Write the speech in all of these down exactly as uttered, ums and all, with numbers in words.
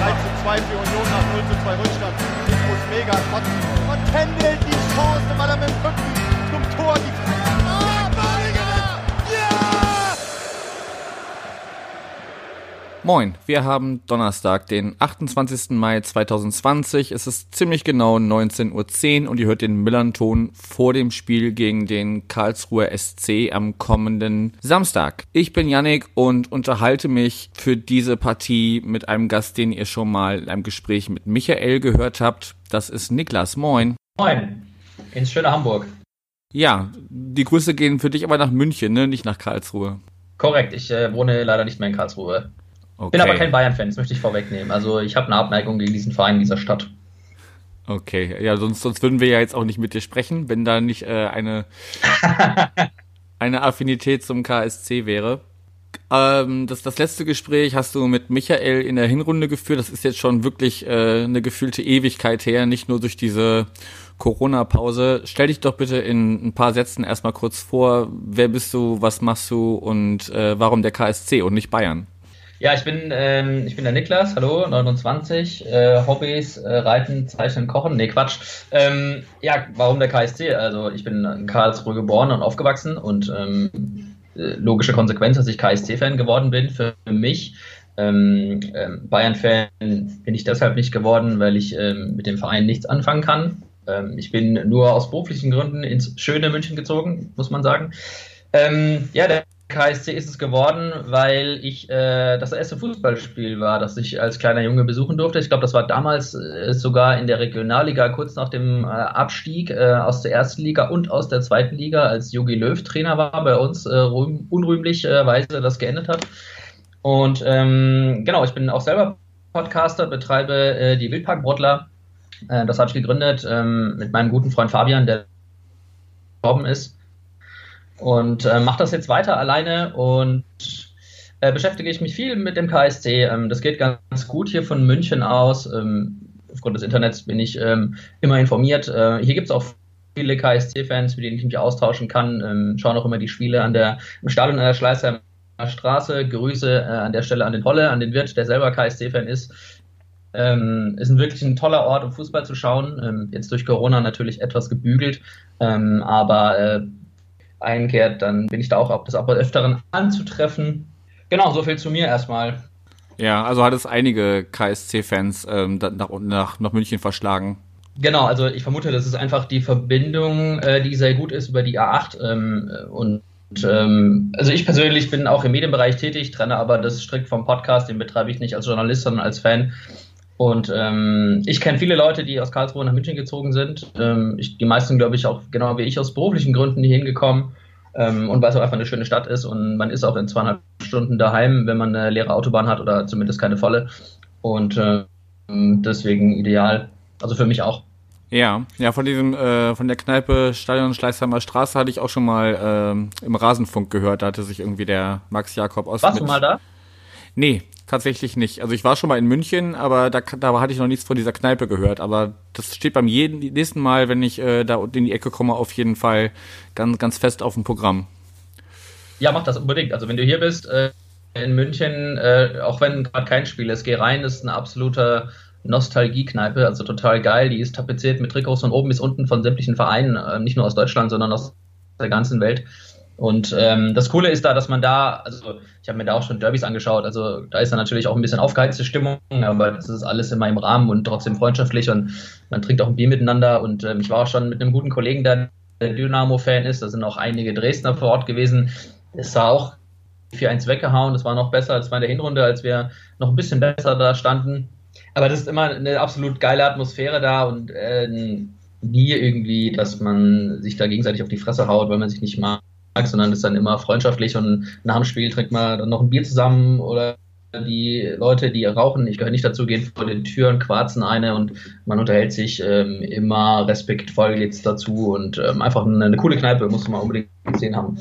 eins zu zwei für Union nach null zu zwei Rückstand. Infos mega. Und, und Kendall die Chance, weil er mit dem Rücken zum Tor die... Oh, Badiger! Ja! Moin, wir haben Donnerstag, den achtundzwanzigsten Mai zweitausendzwanzig. Es ist ziemlich genau neunzehn Uhr zehn und ihr hört den Millern-Ton vor dem Spiel gegen den Karlsruher S C am kommenden Samstag. Ich bin Yannick und unterhalte mich für diese Partie mit einem Gast, den ihr schon mal in einem Gespräch mit Michael gehört habt. Das ist Niklas. Moin. Moin, ins schöne Hamburg. Ja, die Grüße gehen für dich aber nach München, ne? Nicht nach Karlsruhe. Korrekt, ich äh, wohne leider nicht mehr in Karlsruhe. Okay. Bin aber kein Bayern-Fan, das möchte ich vorwegnehmen. Also ich habe eine Abneigung gegen diesen Verein dieser Stadt. Okay, ja, sonst, sonst würden wir ja jetzt auch nicht mit dir sprechen, wenn da nicht äh, eine, eine Affinität zum K S C wäre. Ähm, das, das letzte Gespräch hast du mit Michael in der Hinrunde geführt. Das ist jetzt schon wirklich äh, eine gefühlte Ewigkeit her, nicht nur durch diese Corona-Pause. Stell dich doch bitte in ein paar Sätzen erstmal kurz vor. Wer bist du, was machst du und äh, warum der K S C und nicht Bayern? Ja, ich bin ähm, ich bin der Niklas, hallo, neunundzwanzig, äh, Hobbys, äh, Reiten, Zeichnen, Kochen, nee, Quatsch. Ähm, ja, warum der K S C? Also ich bin in Karlsruhe geboren und aufgewachsen und ähm, logische Konsequenz, dass ich K S C-Fan geworden bin für mich. Ähm, ähm, Bayern-Fan bin ich deshalb nicht geworden, weil ich ähm, mit dem Verein nichts anfangen kann. Ähm, ich bin nur aus beruflichen Gründen ins schöne München gezogen, muss man sagen. Ähm, ja, der K S C ist es geworden, weil ich äh, das erste Fußballspiel war, das ich als kleiner Junge besuchen durfte. Ich glaube, das war damals äh, sogar in der Regionalliga, kurz nach dem äh, Abstieg äh, aus der ersten Liga und aus der zweiten Liga, als Jogi Löw Trainer war, bei uns äh, unrühmlicherweise das geendet hat. Und ähm, genau, ich bin auch selber Podcaster, betreibe äh, die Wildparkbrottler. Äh, das habe ich gegründet ähm, mit meinem guten Freund Fabian, der gestorben ist. Und äh, mache das jetzt weiter alleine und äh, beschäftige ich mich viel mit dem K S C. Ähm, das geht ganz gut hier von München aus. Ähm, aufgrund des Internets bin ich ähm, immer informiert. Äh, hier gibt es auch viele K S C-Fans, mit denen ich mich austauschen kann. Ähm, schauen auch immer die Spiele an der, im Stadion an der Schleißheimer Straße. Grüße äh, an der Stelle an den Holle, an den Wirt, der selber K S C-Fan ist. Ähm, ist ein wirklich ein toller Ort, um Fußball zu schauen. Ähm, jetzt durch Corona natürlich etwas gebügelt, ähm, aber äh, einkehrt, dann bin ich da auch ab des Öfteren anzutreffen. Genau, so viel zu mir erstmal. Ja, also hat es einige K S C-Fans ähm, nach, nach, nach München verschlagen. Genau, also ich vermute, das ist einfach die Verbindung, äh, die sehr gut ist über die A acht. Ähm, und ähm, also ich persönlich bin auch im Medienbereich tätig, trenne aber das strikt vom Podcast, den betreibe ich nicht als Journalist, sondern als Fan. Und ähm, ich kenne viele Leute, die aus Karlsruhe nach München gezogen sind. Ähm, ich, die meisten, glaube ich, auch genau wie ich aus beruflichen Gründen hier hingekommen. Ähm, und weil es auch einfach eine schöne Stadt ist und man ist auch in zweieinhalb Stunden daheim, wenn man eine leere Autobahn hat oder zumindest keine volle. Und äh, deswegen ideal. Also für mich auch. Ja, ja, von diesem, äh, von der Kneipe Stadion Schleißheimer Straße hatte ich auch schon mal ähm, im Rasenfunk gehört. Da hatte sich irgendwie der Max Jakob aus. Warst du mal da? Nee, tatsächlich nicht. Also ich war schon mal in München, aber da, da hatte ich noch nichts von dieser Kneipe gehört. Aber das steht beim jeden, nächsten Mal, wenn ich äh, da in die Ecke komme, auf jeden Fall ganz, ganz fest auf dem Programm. Ja, mach das unbedingt. Also wenn du hier bist äh, in München, äh, auch wenn gerade kein Spiel ist, geh rein, ist eine absolute Nostalgie-Kneipe, also total geil. Die ist tapeziert mit Trikots von oben bis unten von sämtlichen Vereinen, äh, nicht nur aus Deutschland, sondern aus der ganzen Welt. Und ähm, das Coole ist da, dass man da, also ich habe mir da auch schon Derbys angeschaut, also da ist dann natürlich auch ein bisschen aufgeheizte Stimmung, aber das ist alles immer im Rahmen und trotzdem freundschaftlich und man trinkt auch ein Bier miteinander und ähm, ich war auch schon mit einem guten Kollegen, der Dynamo-Fan ist, da sind auch einige Dresdner vor Ort gewesen, es war auch vier eins weggehauen, das war noch besser als bei der Hinrunde, als wir noch ein bisschen besser da standen, aber das ist immer eine absolut geile Atmosphäre da und äh, nie irgendwie, dass man sich da gegenseitig auf die Fresse haut, weil man sich nicht mag, sondern das ist dann immer freundschaftlich und nach dem Spiel trinkt man dann noch ein Bier zusammen oder die Leute, die rauchen, ich gehöre nicht dazu, gehen vor den Türen, quarzen eine und man unterhält sich ähm, immer respektvoll geht's dazu und ähm, einfach eine, eine coole Kneipe, muss man unbedingt gesehen haben.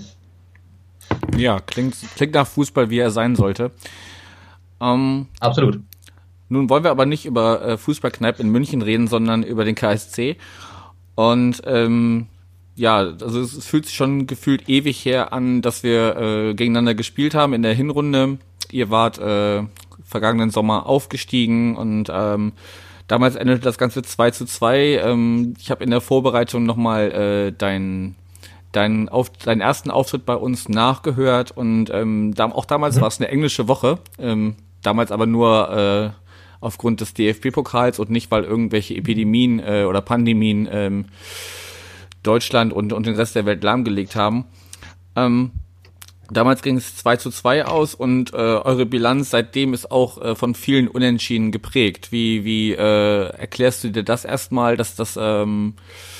Ja, klingt, klingt nach Fußball, wie er sein sollte. Ähm, Absolut. Nun wollen wir aber nicht über äh, Fußballkneipe in München reden, sondern über den K S C und ähm, ja, also es, es fühlt sich schon gefühlt ewig her an, dass wir äh, gegeneinander gespielt haben in der Hinrunde. Ihr wart äh, vergangenen Sommer aufgestiegen und ähm, damals endete das Ganze zwei zu zwei. Ähm, ich habe in der Vorbereitung nochmal äh, deinen deinen, auf, deinen ersten Auftritt bei uns nachgehört und ähm, da, auch damals mhm. war es eine englische Woche, ähm, damals aber nur äh, aufgrund des D F B-Pokals und nicht, weil irgendwelche Epidemien äh, oder Pandemien ähm, Deutschland und, und den Rest der Welt lahmgelegt haben. Ähm, damals ging es zwei zu zwei aus und äh, eure Bilanz seitdem ist auch äh, von vielen Unentschieden geprägt. Wie, wie äh, erklärst du dir das erstmal, dass das ähm,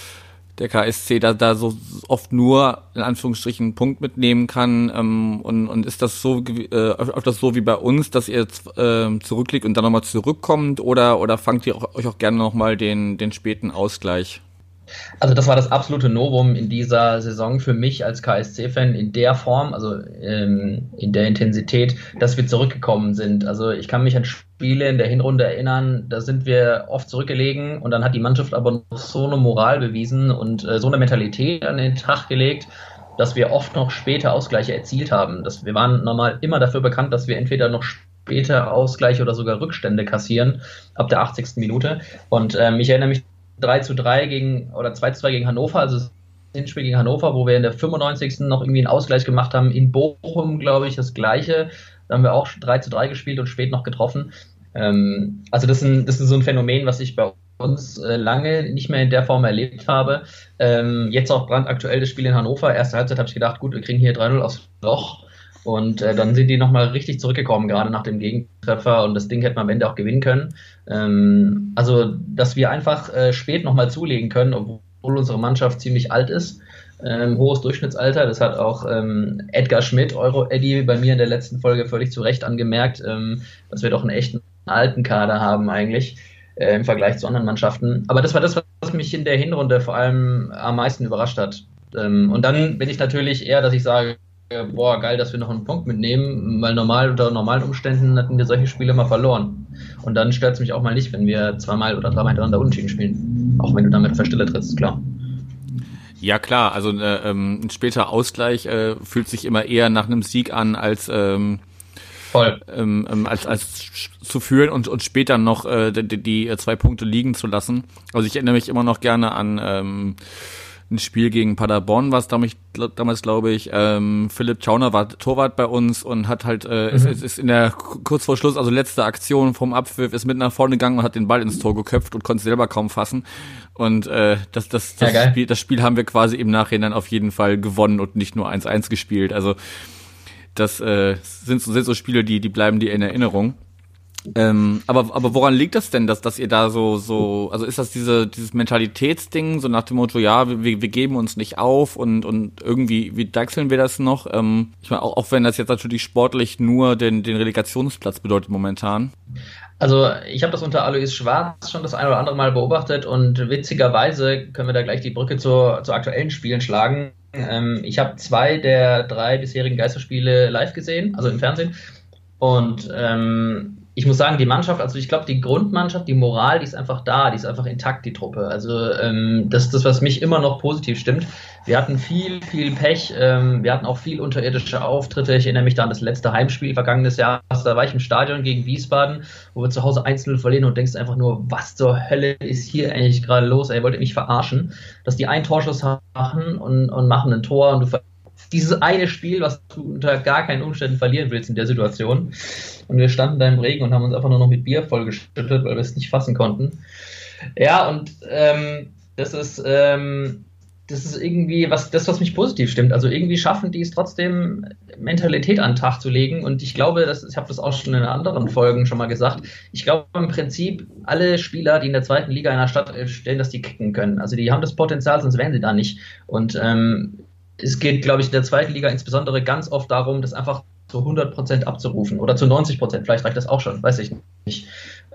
der K S C da, da so oft nur in Anführungsstrichen einen Punkt mitnehmen kann ähm, und, und ist das so äh, öfters so wie bei uns, dass ihr äh, zurückliegt und dann nochmal zurückkommt oder oder fangt ihr auch, euch auch gerne nochmal den, den späten Ausgleich? Also das war das absolute Novum in dieser Saison für mich als K S C-Fan in der Form, also ähm, in der Intensität, dass wir zurückgekommen sind. Also ich kann mich an Spiele in der Hinrunde erinnern, da sind wir oft zurückgelegen und dann hat die Mannschaft aber noch so eine Moral bewiesen und äh, so eine Mentalität an den Tag gelegt, dass wir oft noch später Ausgleiche erzielt haben. Das, wir waren normal immer dafür bekannt, dass wir entweder noch später Ausgleiche oder sogar Rückstände kassieren ab der achtzigsten Minute. Und ähm, ich erinnere mich drei zu drei gegen oder zwei zu zwei gegen Hannover, also das Hinspiel gegen Hannover, wo wir in der fünfundneunzigsten noch irgendwie einen Ausgleich gemacht haben. In Bochum, glaube ich, das Gleiche. Da haben wir auch drei zu drei gespielt und spät noch getroffen. Ähm, also das ist, ein, das ist so ein Phänomen, was ich bei uns äh, lange nicht mehr in der Form erlebt habe. Ähm, jetzt auch brandaktuell das Spiel in Hannover. Erste Halbzeit habe ich gedacht, gut, wir kriegen hier drei null aufs Loch. Und äh, dann sind die nochmal richtig zurückgekommen, gerade nach dem Gegentreffer. Und das Ding hätte man am Ende auch gewinnen können. Ähm, also, dass wir einfach äh, spät nochmal zulegen können, obwohl unsere Mannschaft ziemlich alt ist. Ähm, hohes Durchschnittsalter. Das hat auch ähm, Edgar Schmidt, Euro-Eddy, bei mir in der letzten Folge völlig zu Recht angemerkt, ähm, dass wir doch einen echten alten Kader haben eigentlich äh, im Vergleich zu anderen Mannschaften. Aber das war das, was mich in der Hinrunde vor allem am meisten überrascht hat. Ähm, und dann bin ich natürlich eher, dass ich sage, boah, geil, dass wir noch einen Punkt mitnehmen, weil normal unter normalen Umständen hatten wir solche Spiele mal verloren. Und dann stört es mich auch mal nicht, wenn wir zweimal oder dreimal hintereinander unentschieden spielen. Auch wenn du damit auf der Stelle trittst, klar. Ja klar, also äh, ähm, ein später Ausgleich äh, fühlt sich immer eher nach einem Sieg an, als ähm, Voll. Ähm, ähm, als als zu führen und und später noch äh, die, die zwei Punkte liegen zu lassen. Also ich erinnere mich immer noch gerne an ähm, ein Spiel gegen Paderborn, was damals, damals glaube ich, ähm, Philipp Tschauner war Torwart bei uns und hat halt, äh, mhm. ist, ist in der, kurz vor Schluss, also letzte Aktion vom Abpfiff, ist mit nach vorne gegangen und hat den Ball ins Tor geköpft und konnte es selber kaum fassen. Und äh, das, das, das, ja, Spiel, das Spiel haben wir quasi im Nachhinein auf jeden Fall gewonnen und nicht nur eins eins gespielt. Also das äh, sind, so, sind so Spiele, die, die bleiben dir in Erinnerung. Ähm, aber aber woran liegt das denn, dass dass ihr da so so also ist das diese dieses Mentalitätsding so nach dem Motto, ja, wir wir geben uns nicht auf und und irgendwie wie deichseln wir das noch? Ähm, ich meine auch, auch wenn das jetzt natürlich sportlich nur den den Relegationsplatz bedeutet momentan. Also ich habe das unter Alois Schwarz schon das ein oder andere Mal beobachtet und witzigerweise können wir da gleich die Brücke zu zu aktuellen Spielen schlagen. Ähm, ich habe zwei der drei bisherigen Geisterspiele live gesehen, also im Fernsehen und ähm, ich muss sagen, die Mannschaft, also ich glaube, die Grundmannschaft, die Moral, die ist einfach da, die ist einfach intakt, die Truppe. Also ähm, das ist das, was mich immer noch positiv stimmt. Wir hatten viel, viel Pech, ähm, wir hatten auch viel unterirdische Auftritte. Ich erinnere mich da an das letzte Heimspiel vergangenes Jahr. Da war ich im Stadion gegen Wiesbaden, wo wir zu Hause eins null verlieren und denkst einfach nur, was zur Hölle ist hier eigentlich gerade los? Ey, wollt ihr mich verarschen? Dass die einen Torschuss machen und, und machen ein Tor und du ver- dieses eine Spiel, was du unter gar keinen Umständen verlieren willst in der Situation. Und wir standen da im Regen und haben uns einfach nur noch mit Bier vollgeschüttet, weil wir es nicht fassen konnten. Ja, und ähm, das ist ähm, das ist irgendwie was, das, was mich positiv stimmt. Also irgendwie schaffen die es trotzdem, Mentalität an den Tag zu legen. Und ich glaube, das, ich habe das auch schon in anderen Folgen schon mal gesagt, ich glaube im Prinzip, alle Spieler, die in der zweiten Liga in der Stadt stehen, dass die kicken können. Also die haben das Potenzial, sonst wären sie da nicht. Und ähm, es geht, glaube ich, in der zweiten Liga insbesondere ganz oft darum, das einfach zu hundert Prozent abzurufen oder zu neunzig Prozent. Vielleicht reicht das auch schon, weiß ich nicht.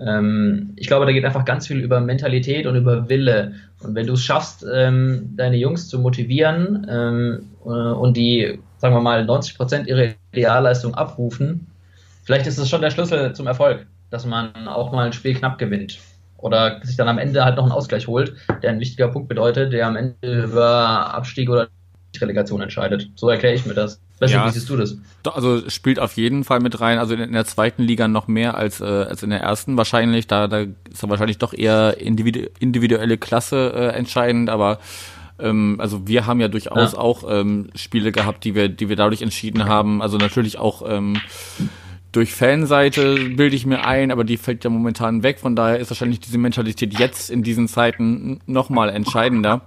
Ähm, ich glaube, da geht einfach ganz viel über Mentalität und über Wille. Und wenn du es schaffst, ähm, deine Jungs zu motivieren ähm, äh, und die, sagen wir mal, neunzig Prozent ihrer Idealleistung abrufen, vielleicht ist es schon der Schlüssel zum Erfolg, dass man auch mal ein Spiel knapp gewinnt. Oder sich dann am Ende halt noch einen Ausgleich holt, der ein wichtiger Punkt bedeutet, der am Ende über Abstieg oder Relegation entscheidet. So erkläre ich mir das. Weißt ja, du, wie siehst du das? Also spielt auf jeden Fall mit rein, also in, in der zweiten Liga noch mehr als äh, als in der ersten wahrscheinlich, da da ist dann wahrscheinlich doch eher individu- individuelle Klasse äh, entscheidend, aber ähm, also wir haben ja durchaus ja. auch ähm, Spiele gehabt, die wir die wir dadurch entschieden haben, also natürlich auch ähm, durch Fanseite bilde ich mir ein, aber die fällt ja momentan weg, von daher ist wahrscheinlich diese Mentalität jetzt in diesen Zeiten nochmal entscheidender.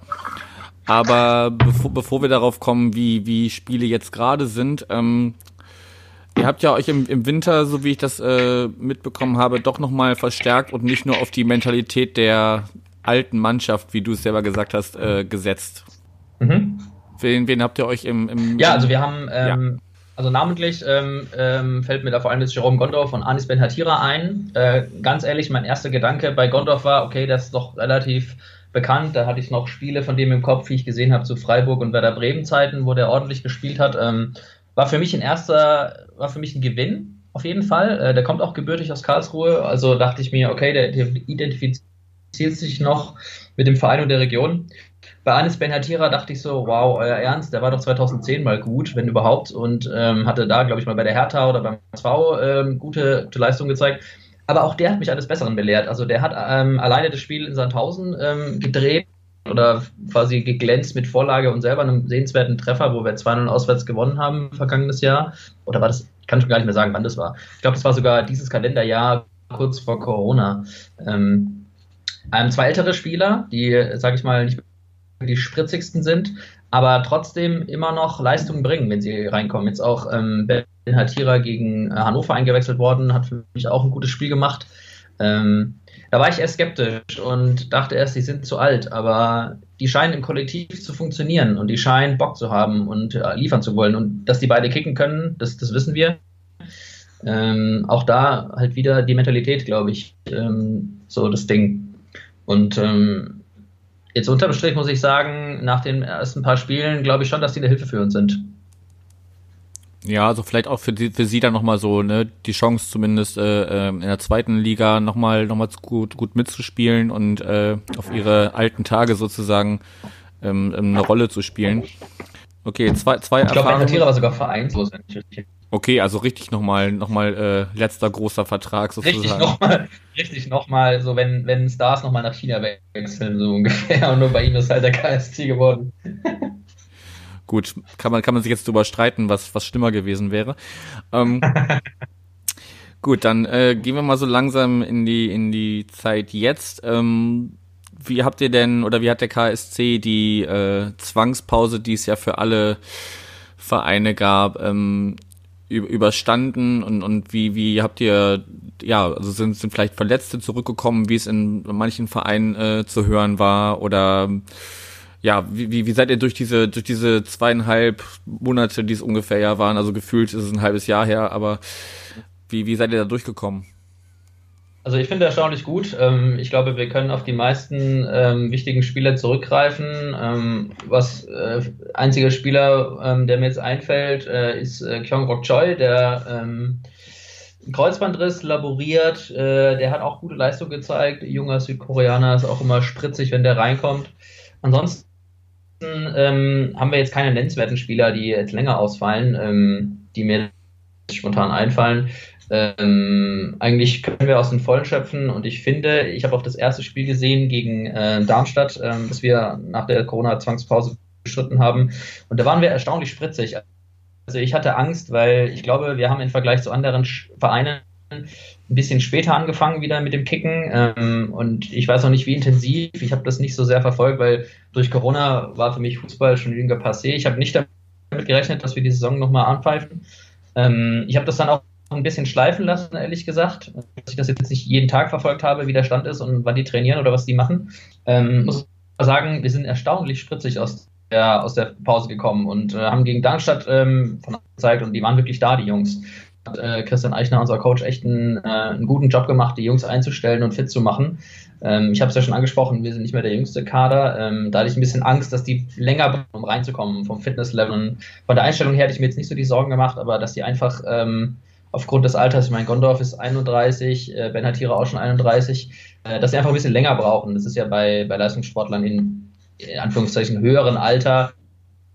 Aber bevor, bevor wir darauf kommen, wie wie Spiele jetzt gerade sind, ähm, ihr habt ja euch im, im Winter, so wie ich das äh, mitbekommen habe, doch nochmal verstärkt und nicht nur auf die Mentalität der alten Mannschaft, wie du es selber gesagt hast, äh, gesetzt. Mhm. Wen, wen habt ihr euch im... im ja, also wir haben... Ähm, ja. Also namentlich ähm, ähm, fällt mir da vor allem jetzt Jerome Gondorf und Anis Ben-Hatira ein. Äh, ganz ehrlich, mein erster Gedanke bei Gondorf war, okay, das ist doch relativ bekannt. Da hatte ich noch Spiele von dem im Kopf, wie ich gesehen habe, zu Freiburg und Werder Bremen Zeiten, wo der ordentlich gespielt hat. Ähm, war für mich ein erster, war für mich ein Gewinn, auf jeden Fall. Äh, der kommt auch gebürtig aus Karlsruhe. Also dachte ich mir, okay, der, der identifiziert sich noch mit dem Verein und der Region. Bei Anis Ben-Hatira dachte ich so, wow, euer Ernst, der war doch zweitausendzehn mal gut, wenn überhaupt, und ähm, hatte da, glaube ich, mal bei der Hertha oder beim S V ähm, gute, gute Leistung gezeigt. Aber auch der hat mich eines Besseren belehrt. Also der hat ähm, alleine das Spiel in Sandhausen ähm, gedreht oder quasi geglänzt mit Vorlage und selber einem sehenswerten Treffer, wo wir zwei null auswärts gewonnen haben vergangenes Jahr. Oder war das, ich kann schon gar nicht mehr sagen, wann das war. Ich glaube, das war sogar dieses Kalenderjahr kurz vor Corona. Ähm, ähm, zwei ältere Spieler, die, sage ich mal, nicht die spritzigsten sind, aber trotzdem immer noch Leistungen bringen, wenn sie reinkommen. Jetzt auch ähm, Ben-Hatira gegen äh, Hannover eingewechselt worden, hat für mich auch ein gutes Spiel gemacht. Ähm, da war ich erst skeptisch und dachte erst, die sind zu alt, aber die scheinen im Kollektiv zu funktionieren und die scheinen Bock zu haben und äh, liefern zu wollen. Und dass die beide kicken können, das, das wissen wir. Ähm, auch da halt wieder die Mentalität, glaube ich, ähm, so das Ding. Und ähm, jetzt unterm Strich muss ich sagen, nach den ersten paar Spielen glaube ich schon, dass die eine Hilfe für uns sind. Ja, also vielleicht auch für, die, für sie dann nochmal so, ne, die Chance zumindest äh, in der zweiten Liga nochmal noch mal gut, gut mitzuspielen und äh, auf ihre alten Tage sozusagen ähm, eine Rolle zu spielen. Okay, zwei, zwei ich glaube, Ben-Hatira war sogar vereinslos. Okay, also richtig nochmal, nochmal äh, letzter großer Vertrag sozusagen. Richtig nochmal, richtig nochmal, so wenn, wenn Stars nochmal nach China wechseln, so ungefähr. Und nur bei ihm ist halt der K S C geworden. Gut, kann man, kann man sich jetzt drüber streiten, was, was schlimmer gewesen wäre. Ähm, gut, dann äh, gehen wir mal so langsam in die, in die Zeit jetzt. Ähm, wie habt ihr denn, oder wie hat der K S C die äh, Zwangspause, die es ja für alle Vereine gab, ähm, überstanden und und wie wie habt ihr, ja, also sind sind vielleicht Verletzte zurückgekommen, wie es in manchen Vereinen äh, zu hören war, oder ja, wie, wie wie seid ihr durch diese durch diese zweieinhalb Monate, die es ungefähr ja waren, also gefühlt ist es ein halbes Jahr her, aber wie wie seid ihr da durchgekommen? Also ich finde erstaunlich gut. Ich glaube, wir können auf die meisten ähm, wichtigen Spieler zurückgreifen. Ähm, was äh, einziger Spieler, ähm, der mir jetzt einfällt, äh, ist äh, Kyung-Rok Choi, der ähm, Kreuzbandriss laboriert. Äh, der hat auch gute Leistung gezeigt. Junger Südkoreaner, ist auch immer spritzig, wenn der reinkommt. Ansonsten ähm, haben wir jetzt keine nennenswerten Spieler, die jetzt länger ausfallen, ähm, die mir spontan einfallen. Ähm, eigentlich können wir aus den Vollen schöpfen und ich finde, ich habe auch das erste Spiel gesehen gegen äh, Darmstadt, ähm, das wir nach der Corona-Zwangspause bestritten haben, und da waren wir erstaunlich spritzig. Also ich hatte Angst, weil ich glaube, wir haben im Vergleich zu anderen Vereinen ein bisschen später angefangen wieder mit dem Kicken, ähm, und ich weiß noch nicht, wie intensiv. Ich habe das nicht so sehr verfolgt, weil durch Corona war für mich Fußball schon weniger passé. Ich habe nicht damit gerechnet, dass wir die Saison nochmal anpfeifen. Ähm, ich habe das dann auch ein bisschen schleifen lassen, ehrlich gesagt, dass ich das jetzt nicht jeden Tag verfolgt habe, wie der Stand ist und wann die trainieren oder was die machen. Ähm, muss sagen, wir sind erstaunlich spritzig aus der, aus der Pause gekommen und äh, haben gegen Darmstadt ähm, von gezeigt, und die waren wirklich da, die Jungs. Hat äh, Christian Eichner, unser Coach, echt einen, äh, einen guten Job gemacht, die Jungs einzustellen und fit zu machen. Ähm, ich habe es ja schon angesprochen, wir sind nicht mehr der jüngste Kader. Ähm, da hatte ich ein bisschen Angst, dass die länger brauchen, um reinzukommen vom Fitnesslevel. Und von der Einstellung her hätte ich mir jetzt nicht so die Sorgen gemacht, aber dass die einfach ähm, aufgrund des Alters, ich meine, Gondorf ist einunddreißig, äh, Ben-Hatira auch schon einunddreißig, äh, dass sie einfach ein bisschen länger brauchen. Das ist ja bei, bei Leistungssportlern in, in Anführungszeichen höheren Alter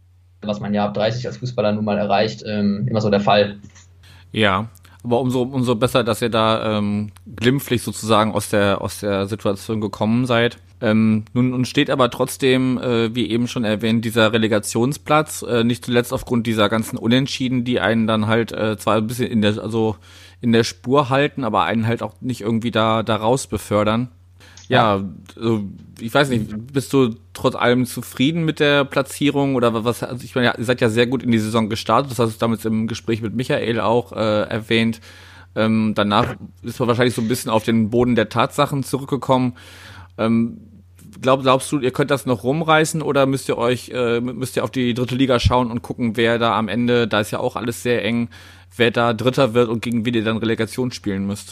was man ja ab dreißig als Fußballer nun mal erreicht, ähm, immer so der Fall. Ja, aber umso umso besser, dass ihr da ähm, glimpflich sozusagen aus der aus der Situation gekommen seid. Ähm, nun, nun steht aber trotzdem, äh, wie eben schon erwähnt, dieser Relegationsplatz, äh, nicht zuletzt aufgrund dieser ganzen Unentschieden, die einen dann halt äh, zwar ein bisschen in der also in der Spur halten, aber einen halt auch nicht irgendwie da da raus befördern. Ja, also, ich weiß nicht, bist du trotz allem zufrieden mit der Platzierung oder was? Also ich meine, ihr seid ja sehr gut in die Saison gestartet, das hast du damals im Gespräch mit Michael auch äh, erwähnt. Ähm, danach ist man wahrscheinlich so ein bisschen auf den Boden der Tatsachen zurückgekommen. Ähm, glaub, glaubst du, ihr könnt das noch rumreißen oder müsst ihr euch äh, müsst ihr auf die dritte Liga schauen und gucken, wer da am Ende, da ist ja auch alles sehr eng, wer da Dritter wird und gegen wen ihr dann Relegation spielen müsst?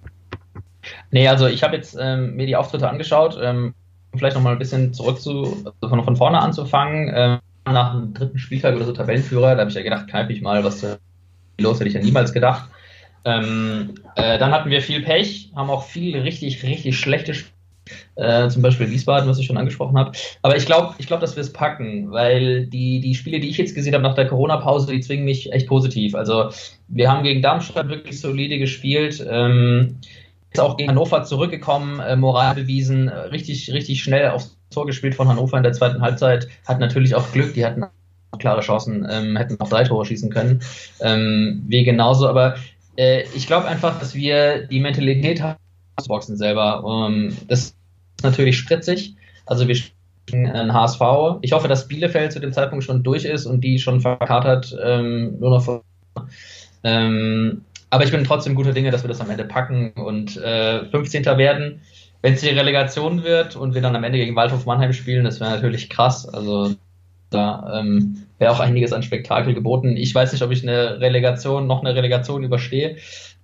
Nee, also ich habe jetzt ähm, mir die Auftritte angeschaut, ähm, um vielleicht nochmal ein bisschen zurück zu, also von, von vorne anzufangen. Ähm, nach dem dritten Spieltag oder so Tabellenführer, da habe ich ja gedacht, kneipe ich mal, was äh, los, hätte ich ja niemals gedacht. Ähm, äh, dann hatten wir viel Pech, haben auch viel richtig, richtig schlechte Spiele, äh, zum Beispiel Wiesbaden, was ich schon angesprochen habe. Aber ich glaube, ich glaub, dass wir es packen, weil die, die Spiele, die ich jetzt gesehen habe nach der Corona-Pause, die zwingen mich echt positiv. Also wir haben gegen Darmstadt wirklich solide gespielt, ähm, ist auch gegen Hannover zurückgekommen, äh, Moral bewiesen, äh, richtig, richtig schnell aufs Tor gespielt von Hannover in der zweiten Halbzeit, hat natürlich auch Glück, die hatten klare Chancen, ähm, hätten auch drei Tore schießen können, ähm, wir genauso, aber äh, ich glaube einfach, dass wir die Mentalität haben, zu boxen selber, ähm, das ist natürlich spritzig, also wir spielen ein H S V, ich hoffe, dass Bielefeld zu dem Zeitpunkt schon durch ist und die schon verkatert, ähm, nur noch vor, ähm, aber ich bin trotzdem guter Dinge, dass wir das am Ende packen und äh, fünfzehnter werden. Wenn es die Relegation wird und wir dann am Ende gegen Waldhof Mannheim spielen, das wäre natürlich krass. Also da ähm, wäre auch einiges an Spektakel geboten. Ich weiß nicht, ob ich eine Relegation, noch eine Relegation überstehe.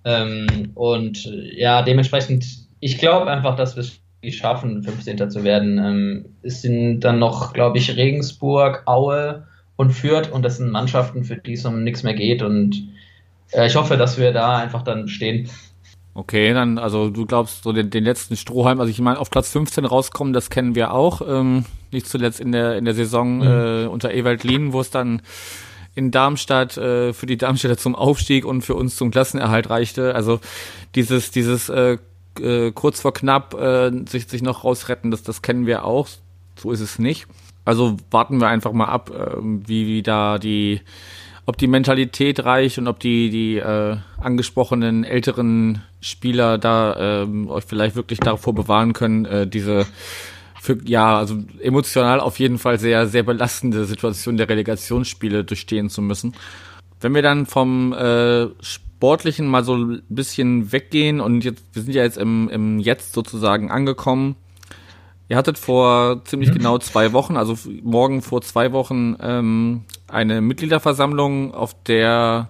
Ähm, und ja, dementsprechend, ich glaube einfach, dass wir es schaffen, fünfzehnter zu werden. Ähm, es sind dann noch, glaube ich, Regensburg, Aue und Fürth und das sind Mannschaften, für die es um nichts mehr geht und ich hoffe, dass wir da einfach dann stehen. Okay, dann, also du glaubst so den, den letzten Strohhalm, also ich meine, auf Platz fünfzehn rauskommen, das kennen wir auch, ähm, nicht zuletzt in der in der Saison mhm. äh, unter Ewald Lien, wo es dann in Darmstadt äh, für die Darmstädter zum Aufstieg und für uns zum Klassenerhalt reichte. Also dieses dieses äh, äh, kurz vor knapp äh, sich sich noch rausretten, das das kennen wir auch. So ist es nicht. Also warten wir einfach mal ab, äh, wie wie da die ob die Mentalität reicht und ob die die äh, angesprochenen älteren Spieler da ähm, euch vielleicht wirklich davor bewahren können, äh, diese für ja also emotional auf jeden Fall sehr sehr belastende Situation der Relegationsspiele durchstehen zu müssen. Wenn wir dann vom äh, Sportlichen mal so ein bisschen weggehen und jetzt wir sind ja jetzt im im Jetzt sozusagen angekommen. Ihr hattet vor ziemlich genau zwei Wochen, also morgen vor zwei Wochen, ähm, eine Mitgliederversammlung, auf der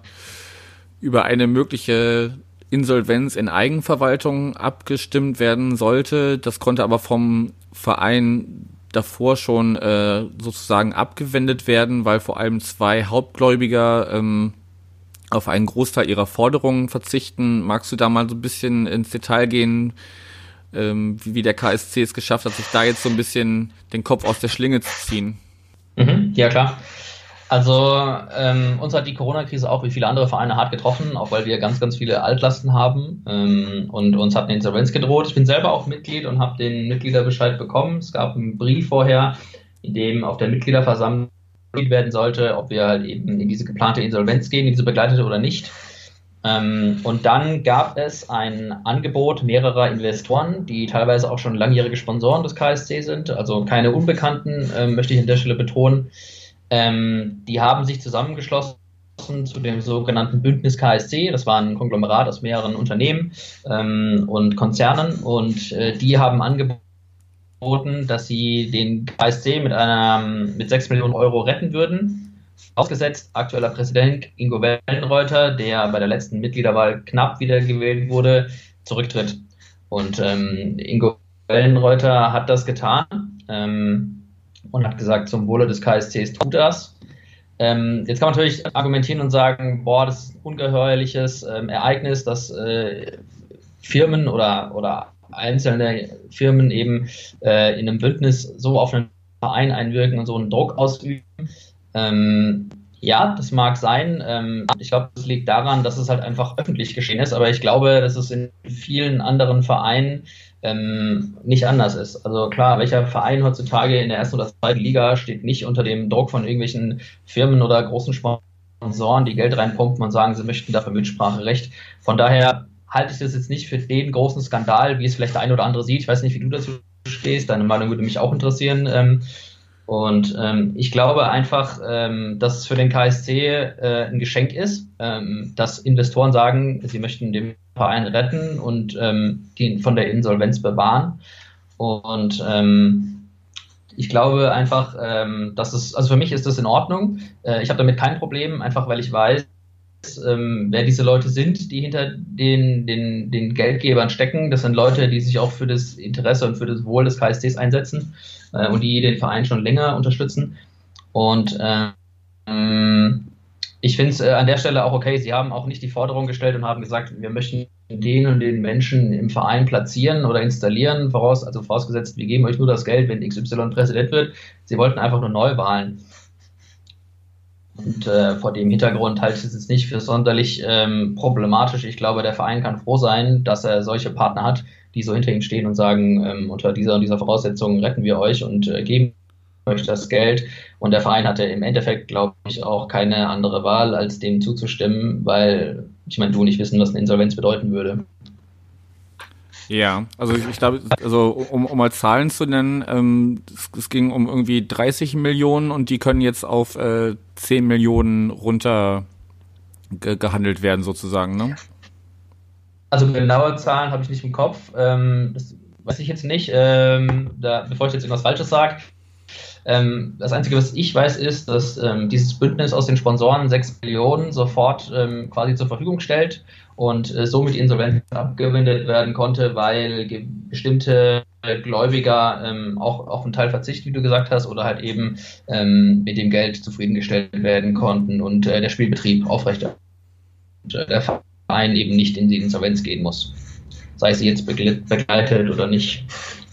über eine mögliche Insolvenz in Eigenverwaltung abgestimmt werden sollte. Das konnte aber vom Verein davor schon äh, sozusagen abgewendet werden, weil vor allem zwei Hauptgläubiger ähm, auf einen Großteil ihrer Forderungen verzichten. Magst du da mal so ein bisschen ins Detail gehen, ähm, wie, wie der K S C es geschafft hat, sich da jetzt so ein bisschen den Kopf aus der Schlinge zu ziehen? Mhm, ja, klar. Also ähm, uns hat die Corona-Krise auch wie viele andere Vereine hart getroffen, auch weil wir ganz, ganz viele Altlasten haben ähm, und uns hat eine Insolvenz gedroht. Ich bin selber auch Mitglied und habe den Mitgliederbescheid bekommen. Es gab einen Brief vorher, in dem auf der Mitgliederversammlung werden sollte, ob wir halt eben in diese geplante Insolvenz gehen, in diese begleitete oder nicht. Ähm, und dann gab es ein Angebot mehrerer Investoren, die teilweise auch schon langjährige Sponsoren des K S C sind, also keine Unbekannten, ähm, möchte ich an der Stelle betonen. Ähm, die haben sich zusammengeschlossen zu dem sogenannten Bündnis K S C. Das war ein Konglomerat aus mehreren Unternehmen ähm, und Konzernen und äh, die haben angeboten, dass sie den K S C mit einer mit sechs Millionen Euro retten würden. Ausgesetzt aktueller Präsident Ingo Wellenreuter, der bei der letzten Mitgliederwahl knapp wiedergewählt wurde, zurücktritt. Und ähm, Ingo Wellenreuter hat das getan ähm, und hat gesagt, zum Wohle des K S Cs tut das. Ähm, jetzt kann man natürlich argumentieren und sagen, boah, das ist ein ungeheuerliches ähm, Ereignis, dass äh, Firmen oder, oder einzelne Firmen eben äh, in einem Bündnis so auf einen Verein einwirken und so einen Druck ausüben. Ähm, ja, das mag sein. Ähm, ich glaube, das liegt daran, dass es halt einfach öffentlich geschehen ist, aber ich glaube, dass es in vielen anderen Vereinen ähm, nicht anders ist. Also klar, welcher Verein heutzutage in der ersten oder zweiten Liga steht nicht unter dem Druck von irgendwelchen Firmen oder großen Sponsoren, die Geld reinpumpen und sagen, sie möchten dafür Mitspracherecht. Von daher halte ich das jetzt nicht für den großen Skandal, wie es vielleicht der eine oder andere sieht. Ich weiß nicht, wie du dazu stehst. Deine Meinung würde mich auch interessieren. Ähm, Und ähm, ich glaube einfach, ähm, dass es für den K S C äh, ein Geschenk ist, ähm, dass Investoren sagen, sie möchten den Verein retten und ähm, ihn von der Insolvenz bewahren. Und ähm, ich glaube einfach, ähm, dass es, also für mich ist das in Ordnung. Äh, ich habe damit kein Problem, einfach weil ich weiß, ähm, wer diese Leute sind, die hinter den, den, den Geldgebern stecken. Das sind Leute, die sich auch für das Interesse und für das Wohl des K S Cs einsetzen äh, und die den Verein schon länger unterstützen. Und ähm, ich finde es äh, an der Stelle auch okay, sie haben auch nicht die Forderung gestellt und haben gesagt, wir möchten den und den Menschen im Verein platzieren oder installieren, voraus, also vorausgesetzt, wir geben euch nur das Geld, wenn X Y Präsident wird. Sie wollten einfach nur Neuwahlen. Und äh, vor dem Hintergrund halte ich es jetzt nicht für sonderlich ähm, problematisch. Ich glaube, der Verein kann froh sein, dass er solche Partner hat, die so hinter ihm stehen und sagen, ähm, unter dieser und dieser Voraussetzung retten wir euch und äh, geben euch das Geld. Und der Verein hatte im Endeffekt, glaube ich, auch keine andere Wahl, als dem zuzustimmen, weil, ich meine, du nicht wissen, was eine Insolvenz bedeuten würde. Ja, also ich, ich glaube, also um, um mal Zahlen zu nennen, ähm, es, es ging um irgendwie dreißig Millionen und die können jetzt auf äh, zehn Millionen runter ge- gehandelt werden sozusagen, ne? Also genaue Zahlen habe ich nicht im Kopf, ähm, das weiß ich jetzt nicht, ähm, da, bevor ich jetzt irgendwas Falsches sage. Ähm, das Einzige, was ich weiß, ist, dass ähm, dieses Bündnis aus den Sponsoren sechs Millionen sofort ähm, quasi zur Verfügung stellt und äh, somit die Insolvenz abgewendet werden konnte, weil ge- bestimmte Gläubiger ähm, auch auf einen Teil Verzicht, wie du gesagt hast, oder halt eben ähm, mit dem Geld zufriedengestellt werden konnten und äh, der Spielbetrieb aufrechterhalten und äh, der Verein eben nicht in die Insolvenz gehen muss, sei sie jetzt begleitet oder nicht.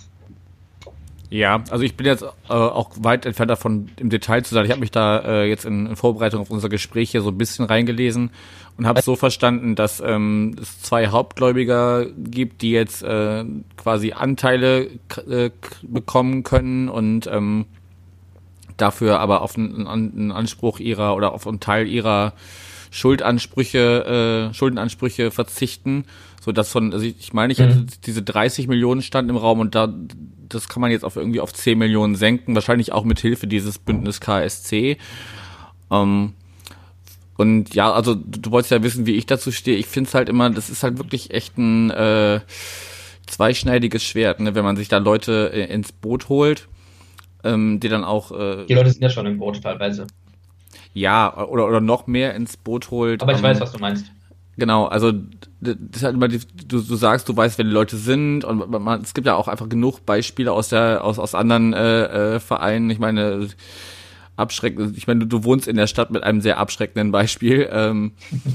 Ja, also ich bin jetzt äh, auch weit entfernt davon, im Detail zu sein. Ich habe mich da äh, jetzt in, in Vorbereitung auf unser Gespräch hier so ein bisschen reingelesen und habe es so verstanden, dass ähm, es zwei Hauptgläubiger gibt, die jetzt äh, quasi Anteile k- äh, bekommen können und ähm, dafür aber auf einen, einen Anspruch ihrer oder auf einen Teil ihrer Schuldansprüche, äh, Schuldenansprüche verzichten, so dass von, also ich meine, ich hatte mhm. diese dreißig Millionen standen im Raum und da, das kann man jetzt auf irgendwie auf zehn Millionen senken, wahrscheinlich auch mit Hilfe dieses Bündnis K S C. Ähm, und ja, also du, du wolltest ja wissen, wie ich dazu stehe. Ich finde es halt immer, das ist halt wirklich echt ein äh, zweischneidiges Schwert, ne, wenn man sich da Leute äh, ins Boot holt, ähm, die dann auch äh, die Leute sind ja schon im Boot teilweise. Ja, oder oder noch mehr ins Boot holt. Aber ich ähm, weiß, was du meinst. Genau, also das ist halt immer, die, du, du sagst, du weißt, wer die Leute sind und man, es gibt ja auch einfach genug Beispiele aus der aus aus anderen äh, äh, Vereinen. Ich meine, abschreckend. Ich meine, du, du wohnst in der Stadt mit einem sehr abschreckenden Beispiel. Ähm,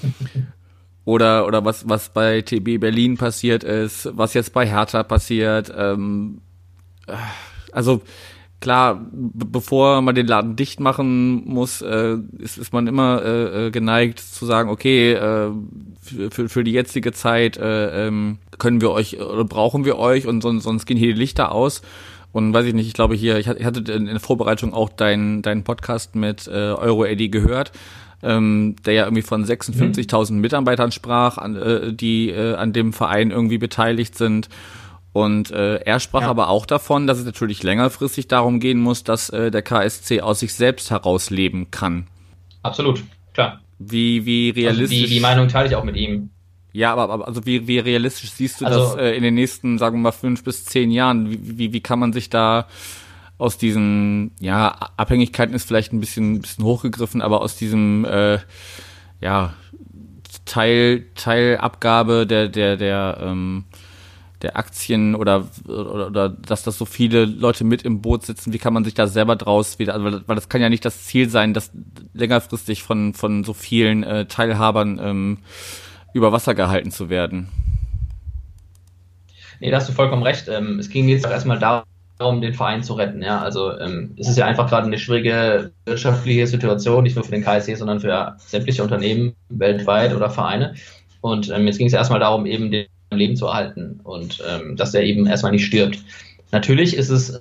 oder oder was was bei T B Berlin passiert ist, was jetzt bei Hertha passiert. Ähm, also klar, b- bevor man den Laden dicht machen muss, äh, ist, ist man immer äh, geneigt zu sagen, okay, äh, für, für, für die jetzige Zeit äh, ähm, können wir euch oder brauchen wir euch und sonst, sonst gehen hier die Lichter aus. Und weiß ich nicht, ich glaube hier, ich hatte in der Vorbereitung auch deinen deinen Podcast mit äh, Euro-Eddy gehört, ähm, der ja irgendwie von sechsundfünfzigtausend Mitarbeitern sprach, an, äh, die äh, an dem Verein irgendwie beteiligt sind. Und äh, er sprach ja. aber auch davon, dass es natürlich längerfristig darum gehen muss, dass äh, der K S C aus sich selbst heraus leben kann. Absolut, klar. Wie wie realistisch? Also die, die Meinung teile ich auch mit ihm. Ja, aber, aber also wie wie realistisch siehst du also, das äh, in den nächsten, sagen wir mal, fünf bis zehn Jahren? Wie wie, wie kann man sich da aus diesen, ja, Abhängigkeiten ist vielleicht ein bisschen bisschen hochgegriffen, aber aus diesem äh, ja Teil Teilabgabe der der der ähm, der Aktien oder, oder oder dass das so viele Leute mit im Boot sitzen, wie kann man sich da selber draus wieder, also, weil das kann ja nicht das Ziel sein, dass längerfristig von von so vielen äh, Teilhabern ähm, über Wasser gehalten zu werden. Nee, da hast du vollkommen recht. Ähm, es ging jetzt auch erstmal darum, darum, den Verein zu retten. Ja, also ähm, es ist ja einfach gerade eine schwierige wirtschaftliche Situation, nicht nur für den K S C, sondern für sämtliche Unternehmen weltweit oder Vereine. Und ähm, jetzt ging es erstmal darum, eben den Leben zu erhalten und ähm, dass er eben erstmal nicht stirbt. Natürlich ist es,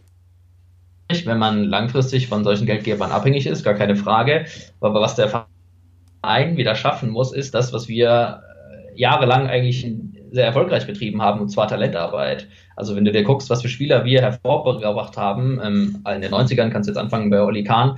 wenn man langfristig von solchen Geldgebern abhängig ist, gar keine Frage. Aber was der Verein wieder schaffen muss, ist das, was wir jahrelang eigentlich sehr erfolgreich betrieben haben, und zwar Talentarbeit. Also wenn du dir guckst, was für Spieler wir hervorgebracht haben, ähm, in den neunzigern kannst du jetzt anfangen bei Oli Kahn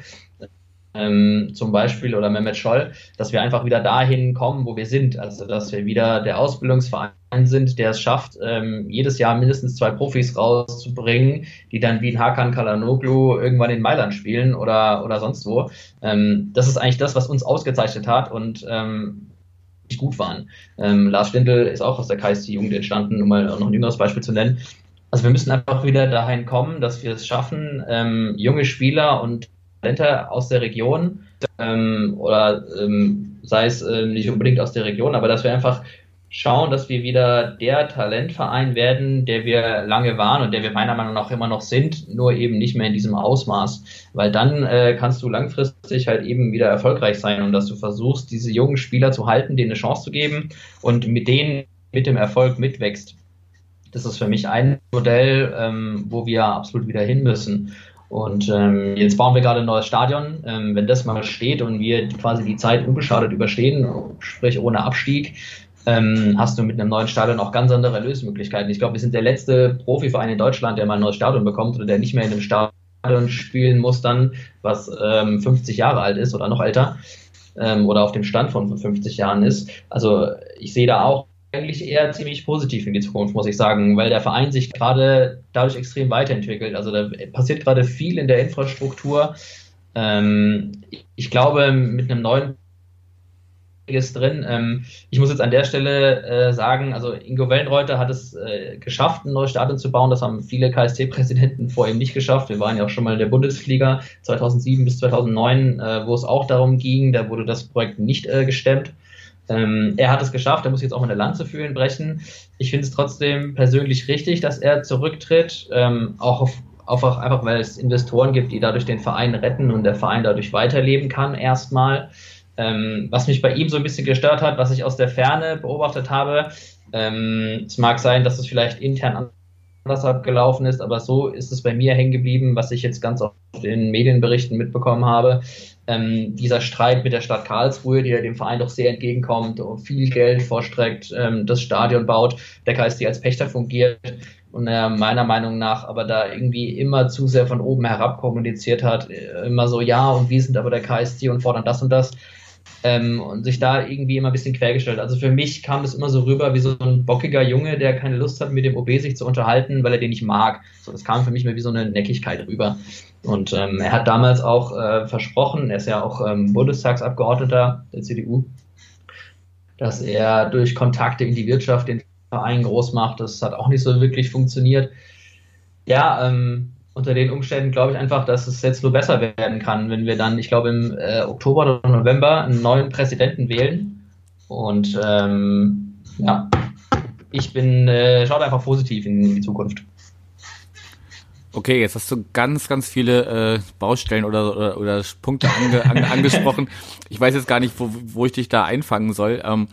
ähm, zum Beispiel oder Mehmet Scholl, dass wir einfach wieder dahin kommen, wo wir sind. Also dass wir wieder der Ausbildungsverein sind, der es schafft, ähm, jedes Jahr mindestens zwei Profis rauszubringen, die dann wie ein Hakan Çalhanoğlu irgendwann in Mailand spielen oder, oder sonst wo. Ähm, das ist eigentlich das, was uns ausgezeichnet hat und ähm, gut waren. Ähm, Lars Stindl ist auch aus der K S C-Jugend entstanden, um mal noch ein jüngeres Beispiel zu nennen. Also wir müssen einfach wieder dahin kommen, dass wir es schaffen, ähm, junge Spieler und Talente aus der Region ähm, oder ähm, sei es äh, nicht unbedingt aus der Region, aber dass wir einfach schauen, dass wir wieder der Talentverein werden, der wir lange waren und der wir meiner Meinung nach immer noch sind, nur eben nicht mehr in diesem Ausmaß. Weil dann äh, kannst du langfristig halt eben wieder erfolgreich sein und dass du versuchst, diese jungen Spieler zu halten, denen eine Chance zu geben und mit denen mit dem Erfolg mitwächst. Das ist für mich ein Modell, ähm, wo wir absolut wieder hin müssen. Und ähm, jetzt bauen wir gerade ein neues Stadion. Ähm, wenn das mal steht und wir quasi die Zeit unbeschadet überstehen, sprich ohne Abstieg, Ähm, hast du mit einem neuen Stadion auch ganz andere Erlösmöglichkeiten. Ich glaube, wir sind der letzte Profiverein in Deutschland, der mal ein neues Stadion bekommt oder der nicht mehr in einem Stadion spielen muss dann, was ähm, fünfzig Jahre alt ist oder noch älter ähm, oder auf dem Stand von fünfzig Jahren ist. Also ich sehe da auch eigentlich eher ziemlich positiv in die Zukunft, muss ich sagen, weil der Verein sich gerade dadurch extrem weiterentwickelt. Also da passiert gerade viel in der Infrastruktur. Ähm, ich glaube, mit einem neuen ist drin. Ähm, ich muss jetzt an der Stelle äh, sagen, also Ingo Wellenreuter hat es äh, geschafft, ein neues Stadion zu bauen. Das haben viele K S C-Präsidenten vor ihm nicht geschafft. Wir waren ja auch schon mal in der Bundesliga zweitausendsieben bis zweitausendneun, äh, wo es auch darum ging. Da wurde das Projekt nicht äh, gestemmt. Ähm, er hat es geschafft. Er muss jetzt auch eine Lanze für ihn brechen. Ich finde es trotzdem persönlich richtig, dass er zurücktritt. Ähm, auch auf, auf, einfach, weil es Investoren gibt, die dadurch den Verein retten und der Verein dadurch weiterleben kann erstmal. Ähm, was mich bei ihm so ein bisschen gestört hat, was ich aus der Ferne beobachtet habe, ähm, es mag sein, dass es vielleicht intern anders abgelaufen ist, aber so ist es bei mir hängen geblieben, was ich jetzt ganz oft in Medienberichten mitbekommen habe. Ähm, dieser Streit mit der Stadt Karlsruhe, die ja dem Verein doch sehr entgegenkommt und viel Geld vorstreckt, ähm, das Stadion baut, der K S C als Pächter fungiert und er meiner Meinung nach aber da irgendwie immer zu sehr von oben herab kommuniziert hat, immer so, ja, und wir sind aber der K S C und fordern das und das. Ähm, und sich da irgendwie immer ein bisschen quergestellt. Also für mich kam das immer so rüber wie so ein bockiger Junge, der keine Lust hat, mit dem O B sich zu unterhalten, weil er den nicht mag. So, das kam für mich mehr wie so eine Neckigkeit rüber. Und ähm, er hat damals auch äh, versprochen, er ist ja auch ähm, Bundestagsabgeordneter der C D U, dass er durch Kontakte in die Wirtschaft den Verein groß macht. Das hat auch nicht so wirklich funktioniert. Ja, ähm, unter den Umständen glaube ich einfach, dass es jetzt nur besser werden kann, wenn wir dann, ich glaube im äh, Oktober oder November einen neuen Präsidenten wählen. Und ähm, ja, ich bin, äh, schaut einfach positiv in, in die Zukunft. Okay, jetzt hast du ganz, ganz viele äh, Baustellen oder, oder, oder Punkte ange, an, angesprochen. Ich weiß jetzt gar nicht, wo, wo ich dich da einfangen soll. Ähm,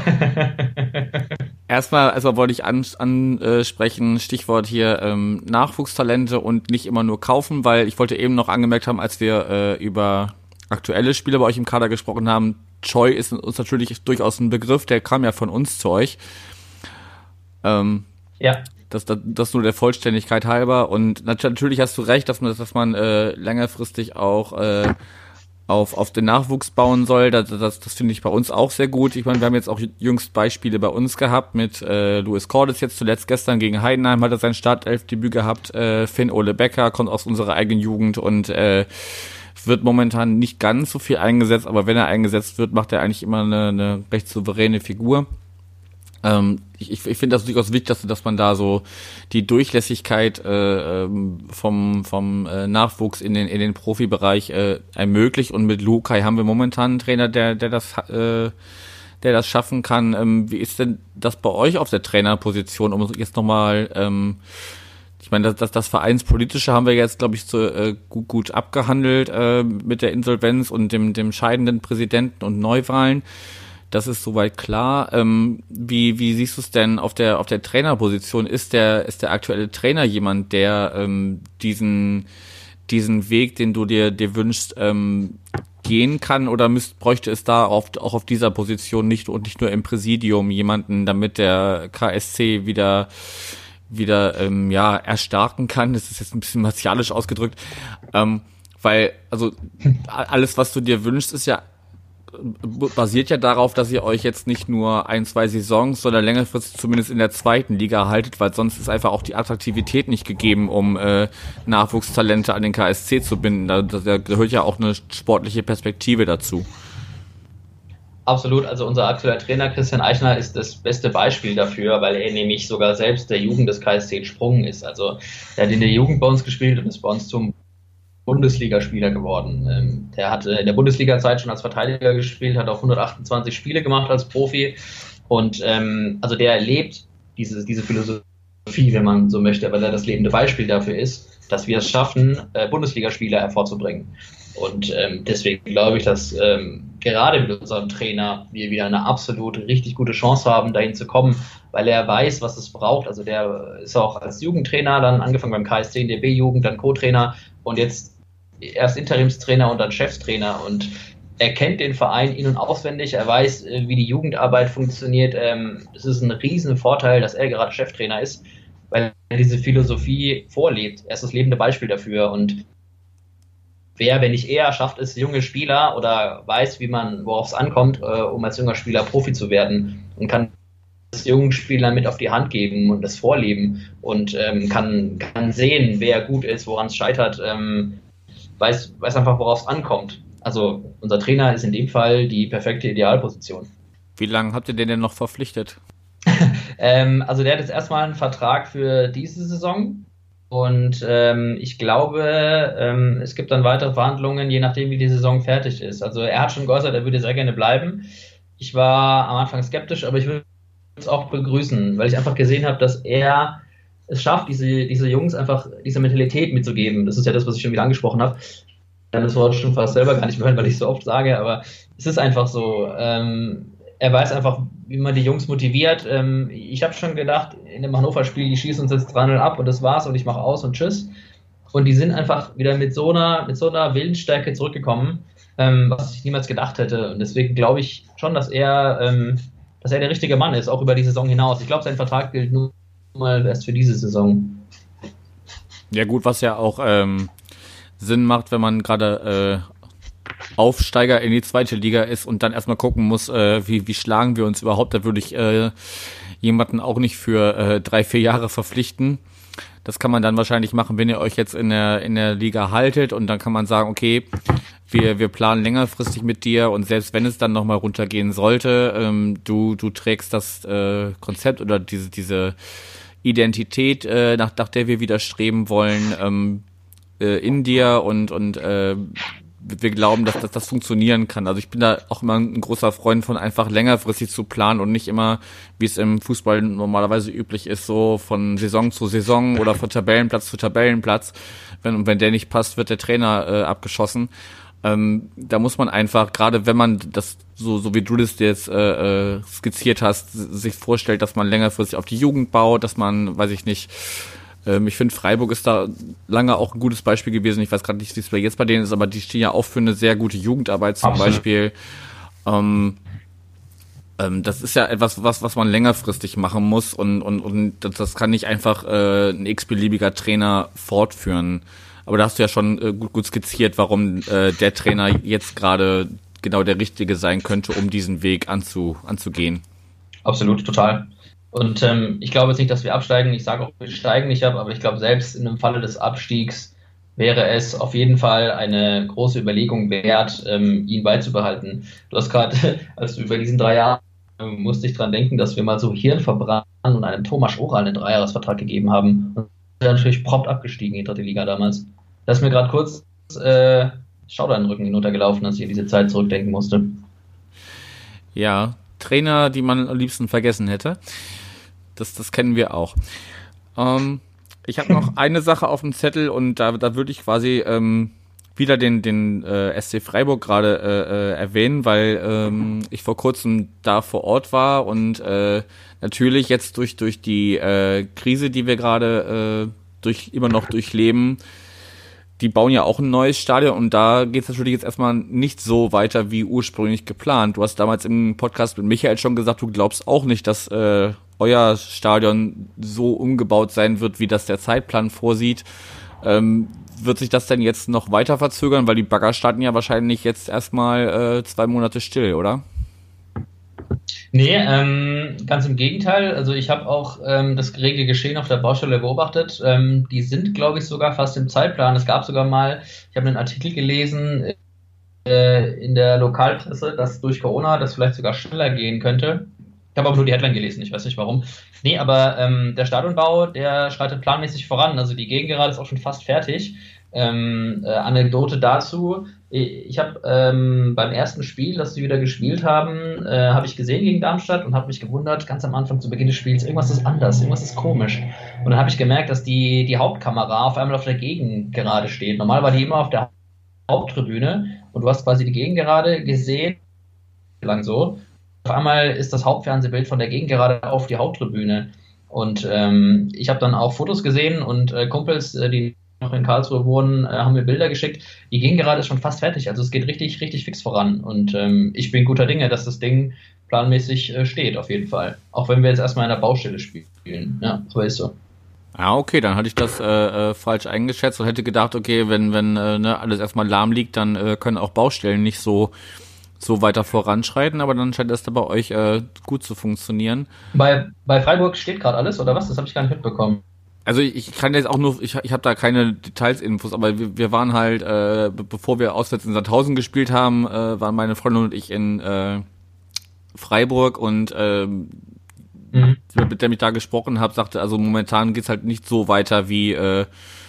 erstmal, erstmal wollte ich ansprechen, Stichwort hier ähm, Nachwuchstalente und nicht immer nur kaufen, weil ich wollte eben noch angemerkt haben, als wir äh, über aktuelle Spieler bei euch im Kader gesprochen haben, Choi ist uns natürlich durchaus ein Begriff, der kam ja von uns zu euch. Ähm, ja. Das, das, das nur der Vollständigkeit halber. Und natürlich hast du recht, dass man, dass man äh, längerfristig auch äh, auf, auf den Nachwuchs bauen soll. Das, das, das finde ich bei uns auch sehr gut. Ich meine, wir haben jetzt auch jüngst Beispiele bei uns gehabt mit äh, Louis Cordes jetzt zuletzt gestern gegen Heidenheim hat er sein Startelfdebüt gehabt. Äh, Finn Ole Becker kommt aus unserer eigenen Jugend und äh, wird momentan nicht ganz so viel eingesetzt, aber wenn er eingesetzt wird, macht er eigentlich immer eine, eine recht souveräne Figur. Ähm, ich ich finde das durchaus wichtig, dass, dass man da so die Durchlässigkeit äh, vom vom äh, Nachwuchs in den in den Profibereich äh, ermöglicht und mit Lukai haben wir momentan einen Trainer, der der das äh, der das schaffen kann. Ähm, wie ist denn das bei euch auf der Trainerposition, um jetzt nochmal ähm, Ich meine, das, das, das Vereinspolitische haben wir jetzt, glaube ich, so äh, gut, gut abgehandelt äh, mit der Insolvenz und dem, dem scheidenden Präsidenten und Neuwahlen. Das ist soweit klar. Ähm, wie, wie siehst du es denn auf der, auf der Trainerposition? Ist der, ist der aktuelle Trainer jemand, der ähm, diesen, diesen Weg, den du dir, dir wünschst, ähm, gehen kann, oder müsst, bräuchte es da auf, auch auf dieser Position nicht und nicht nur im Präsidium jemanden, damit der K S C wieder, wieder, ähm, ja, erstarken kann? Das ist jetzt ein bisschen martialisch ausgedrückt. Ähm, weil, also, alles, was du dir wünschst, ist ja basiert ja darauf, dass ihr euch jetzt nicht nur ein, zwei Saisons, sondern längerfristig zumindest in der zweiten Liga haltet, weil sonst ist einfach auch die Attraktivität nicht gegeben, um äh, Nachwuchstalente an den K S C zu binden. Da, da gehört ja auch eine sportliche Perspektive dazu. Absolut, also unser aktueller Trainer Christian Eichner ist das beste Beispiel dafür, weil er nämlich sogar selbst der Jugend des K S C entsprungen ist. Also er hat in der Jugend bei uns gespielt und ist bei uns zum Bundesligaspieler geworden. Ähm, der hat in der Bundesliga-Zeit schon als Verteidiger gespielt, hat auch hundertachtundzwanzig Spiele gemacht als Profi und ähm, also der lebt diese, diese Philosophie, wenn man so möchte, weil er das lebende Beispiel dafür ist, dass wir es schaffen, äh, Bundesligaspieler hervorzubringen. Und ähm, deswegen glaube ich, dass ähm, gerade mit unserem Trainer wir wieder eine absolut richtig gute Chance haben, dahin zu kommen, weil er weiß, was es braucht. Also der ist auch als Jugendtrainer dann angefangen beim K S C in der B-Jugend, dann Co-Trainer und jetzt erst Interimstrainer und dann Chefstrainer, und er kennt den Verein in- und auswendig, er weiß, wie die Jugendarbeit funktioniert. Es ist ein riesen Vorteil, dass er gerade Cheftrainer ist, weil er diese Philosophie vorlebt. Er ist das lebende Beispiel dafür, und wer, wenn nicht er, schafft es, junge Spieler oder weiß, wie man, worauf es ankommt, um als junger Spieler Profi zu werden, und kann das jungen Spielern mit auf die Hand geben und das vorleben und ähm, kann, kann sehen, wer gut ist, woran es scheitert, ähm, weiß, weiß einfach, worauf es ankommt. Also unser Trainer ist in dem Fall die perfekte Idealposition. Wie lange habt ihr den denn noch verpflichtet? ähm, also der hat jetzt erstmal einen Vertrag für diese Saison, und ähm, ich glaube, ähm, es gibt dann weitere Verhandlungen, je nachdem, wie die Saison fertig ist. Also er hat schon geäußert, er würde sehr gerne bleiben. Ich war am Anfang skeptisch, aber ich würde es auch begrüßen, weil ich einfach gesehen habe, dass er es schafft, diese, diese Jungs einfach diese Mentalität mitzugeben. Das ist ja das, was ich schon wieder angesprochen habe. Dann das Wort schon fast selber gar nicht mehr hören, weil ich es so oft sage, aber es ist einfach so. Ähm, er weiß einfach, wie man die Jungs motiviert. Ähm, ich habe schon gedacht, in dem Hannover-Spiel, die schießen uns jetzt drei null ab und das war's und ich mache aus und tschüss. Und die sind einfach wieder mit so einer, mit so einer Willensstärke zurückgekommen, ähm, was ich niemals gedacht hätte. Und deswegen glaube ich schon, dass er, ähm, dass er der richtige Mann ist, auch über die Saison hinaus. Ich glaube, sein Vertrag gilt nur mal erst für diese Saison. Ja gut, was ja auch ähm, Sinn macht, wenn man gerade äh, Aufsteiger in die zweite Liga ist und dann erstmal gucken muss, äh, wie, wie schlagen wir uns überhaupt. Da würde ich äh, jemanden auch nicht für äh, drei, vier Jahre verpflichten. Das kann man dann wahrscheinlich machen, wenn ihr euch jetzt in der in der Liga haltet, und dann kann man sagen, okay, wir wir planen längerfristig mit dir, und selbst wenn es dann nochmal runtergehen sollte, ähm, du du trägst das äh, Konzept oder diese diese Identität, äh, nach, nach der wir wieder streben wollen, ähm, äh, in dir, und und äh, wir glauben, dass, dass das funktionieren kann. Also ich bin da auch immer ein großer Freund von, einfach längerfristig zu planen und nicht immer, wie es im Fußball normalerweise üblich ist, so von Saison zu Saison oder von Tabellenplatz zu Tabellenplatz. Wenn, wenn der nicht passt, wird der Trainer äh, abgeschossen. Ähm, da muss man einfach, gerade wenn man das, so, so wie du das jetzt äh, äh, skizziert hast, sich vorstellt, dass man längerfristig auf die Jugend baut, dass man, weiß ich nicht, ähm, ich finde, Freiburg ist da lange auch ein gutes Beispiel gewesen. Ich weiß gerade nicht, wie es jetzt bei denen ist, aber die stehen ja auch für eine sehr gute Jugendarbeit zum Absolut. Beispiel. Ähm, ähm, das ist ja etwas, was was man längerfristig machen muss, und und und das, das kann nicht einfach äh, ein x-beliebiger Trainer fortführen. Aber da hast du ja schon äh, gut, gut skizziert, warum äh, der Trainer jetzt gerade genau der Richtige sein könnte, um diesen Weg anzu, anzugehen. Absolut, total. Und ähm, ich glaube jetzt nicht, dass wir absteigen. Ich sage auch, wir steigen nicht ab, aber ich glaube, selbst in dem Falle des Abstiegs wäre es auf jeden Fall eine große Überlegung wert, ähm, ihn beizubehalten. Du hast gerade, als du über diesen drei Jahre, ähm, musste ich dran denken, dass wir mal so Hirn verbrannt und einem Thomas Oral einen Dreijahresvertrag gegeben haben. Und der natürlich prompt abgestiegen in die dritte Liga damals. Da ist mir gerade kurz äh, Schauder in den Rücken hinuntergelaufen, als ich an diese Zeit zurückdenken musste. Ja, Trainer, die man am liebsten vergessen hätte. Das, das kennen wir auch. Ähm, ich habe noch eine Sache auf dem Zettel und da, da würde ich quasi ähm, wieder den, den äh, S C Freiburg gerade äh, äh, erwähnen, weil ähm, ich vor kurzem da vor Ort war und äh, natürlich jetzt durch, durch die äh, Krise, die wir gerade äh, durch, immer noch durchleben, die bauen ja auch ein neues Stadion und da geht es natürlich jetzt erstmal nicht so weiter wie ursprünglich geplant. Du hast damals im Podcast mit Michael schon gesagt, du glaubst auch nicht, dass äh, euer Stadion so umgebaut sein wird, wie das der Zeitplan vorsieht. Ähm, wird sich das denn jetzt noch weiter verzögern? Weil die Bagger starten ja wahrscheinlich jetzt erstmal äh, zwei Monate still, oder? Nee, ähm, ganz im Gegenteil. Also ich habe auch ähm, das rege Geschehen auf der Baustelle beobachtet. Ähm, die sind, glaube ich, sogar fast im Zeitplan. Es gab sogar mal, ich habe einen Artikel gelesen äh, in der Lokalpresse, dass durch Corona das vielleicht sogar schneller gehen könnte. Ich habe aber nur die Headline gelesen, ich weiß nicht warum. Nee, aber ähm, der Stadionbau, der schreitet planmäßig voran. Also die Gegengerade ist auch schon fast fertig. Ähm, äh, Anekdote dazu, ich habe ähm, beim ersten Spiel, das sie wieder gespielt haben, äh, habe ich gesehen gegen Darmstadt und habe mich gewundert, ganz am Anfang zu Beginn des Spiels, irgendwas ist anders, irgendwas ist komisch. Und dann habe ich gemerkt, dass die, die Hauptkamera auf einmal auf der Gegengerade steht. Normal war die immer auf der Haupttribüne und du hast quasi die Gegengerade gesehen, lang so. Auf einmal ist das Hauptfernsehbild von der Gegengerade auf die Haupttribüne. Und ähm, ich habe dann auch Fotos gesehen und äh, Kumpels, äh, die noch in Karlsruhe wohnen, äh, haben mir Bilder geschickt. Die Gegengerade ist schon fast fertig. Also es geht richtig, richtig fix voran. Und ähm, ich bin guter Dinge, dass das Ding planmäßig äh, steht, auf jeden Fall. Auch wenn wir jetzt erstmal in der Baustelle spielen. Ja, so ist so. Ja, okay, dann hatte ich das äh, äh, falsch eingeschätzt und hätte gedacht, okay, wenn wenn äh, ne, alles erstmal lahm liegt, dann äh, können auch Baustellen nicht so so weiter voranschreiten, aber dann scheint das da bei euch äh, gut zu funktionieren. Bei, bei Freiburg steht gerade alles, oder was? Das habe ich gar nicht mitbekommen. Also ich kann jetzt auch nur, ich, ich habe da keine Details-Infos, aber wir, wir waren halt, äh, bevor wir auswärts in Sandhausen gespielt haben, äh, waren meine Freundin und ich in äh, Freiburg und äh, mhm. mit dem ich da gesprochen habe, sagte, also momentan geht's halt nicht so weiter, wie äh,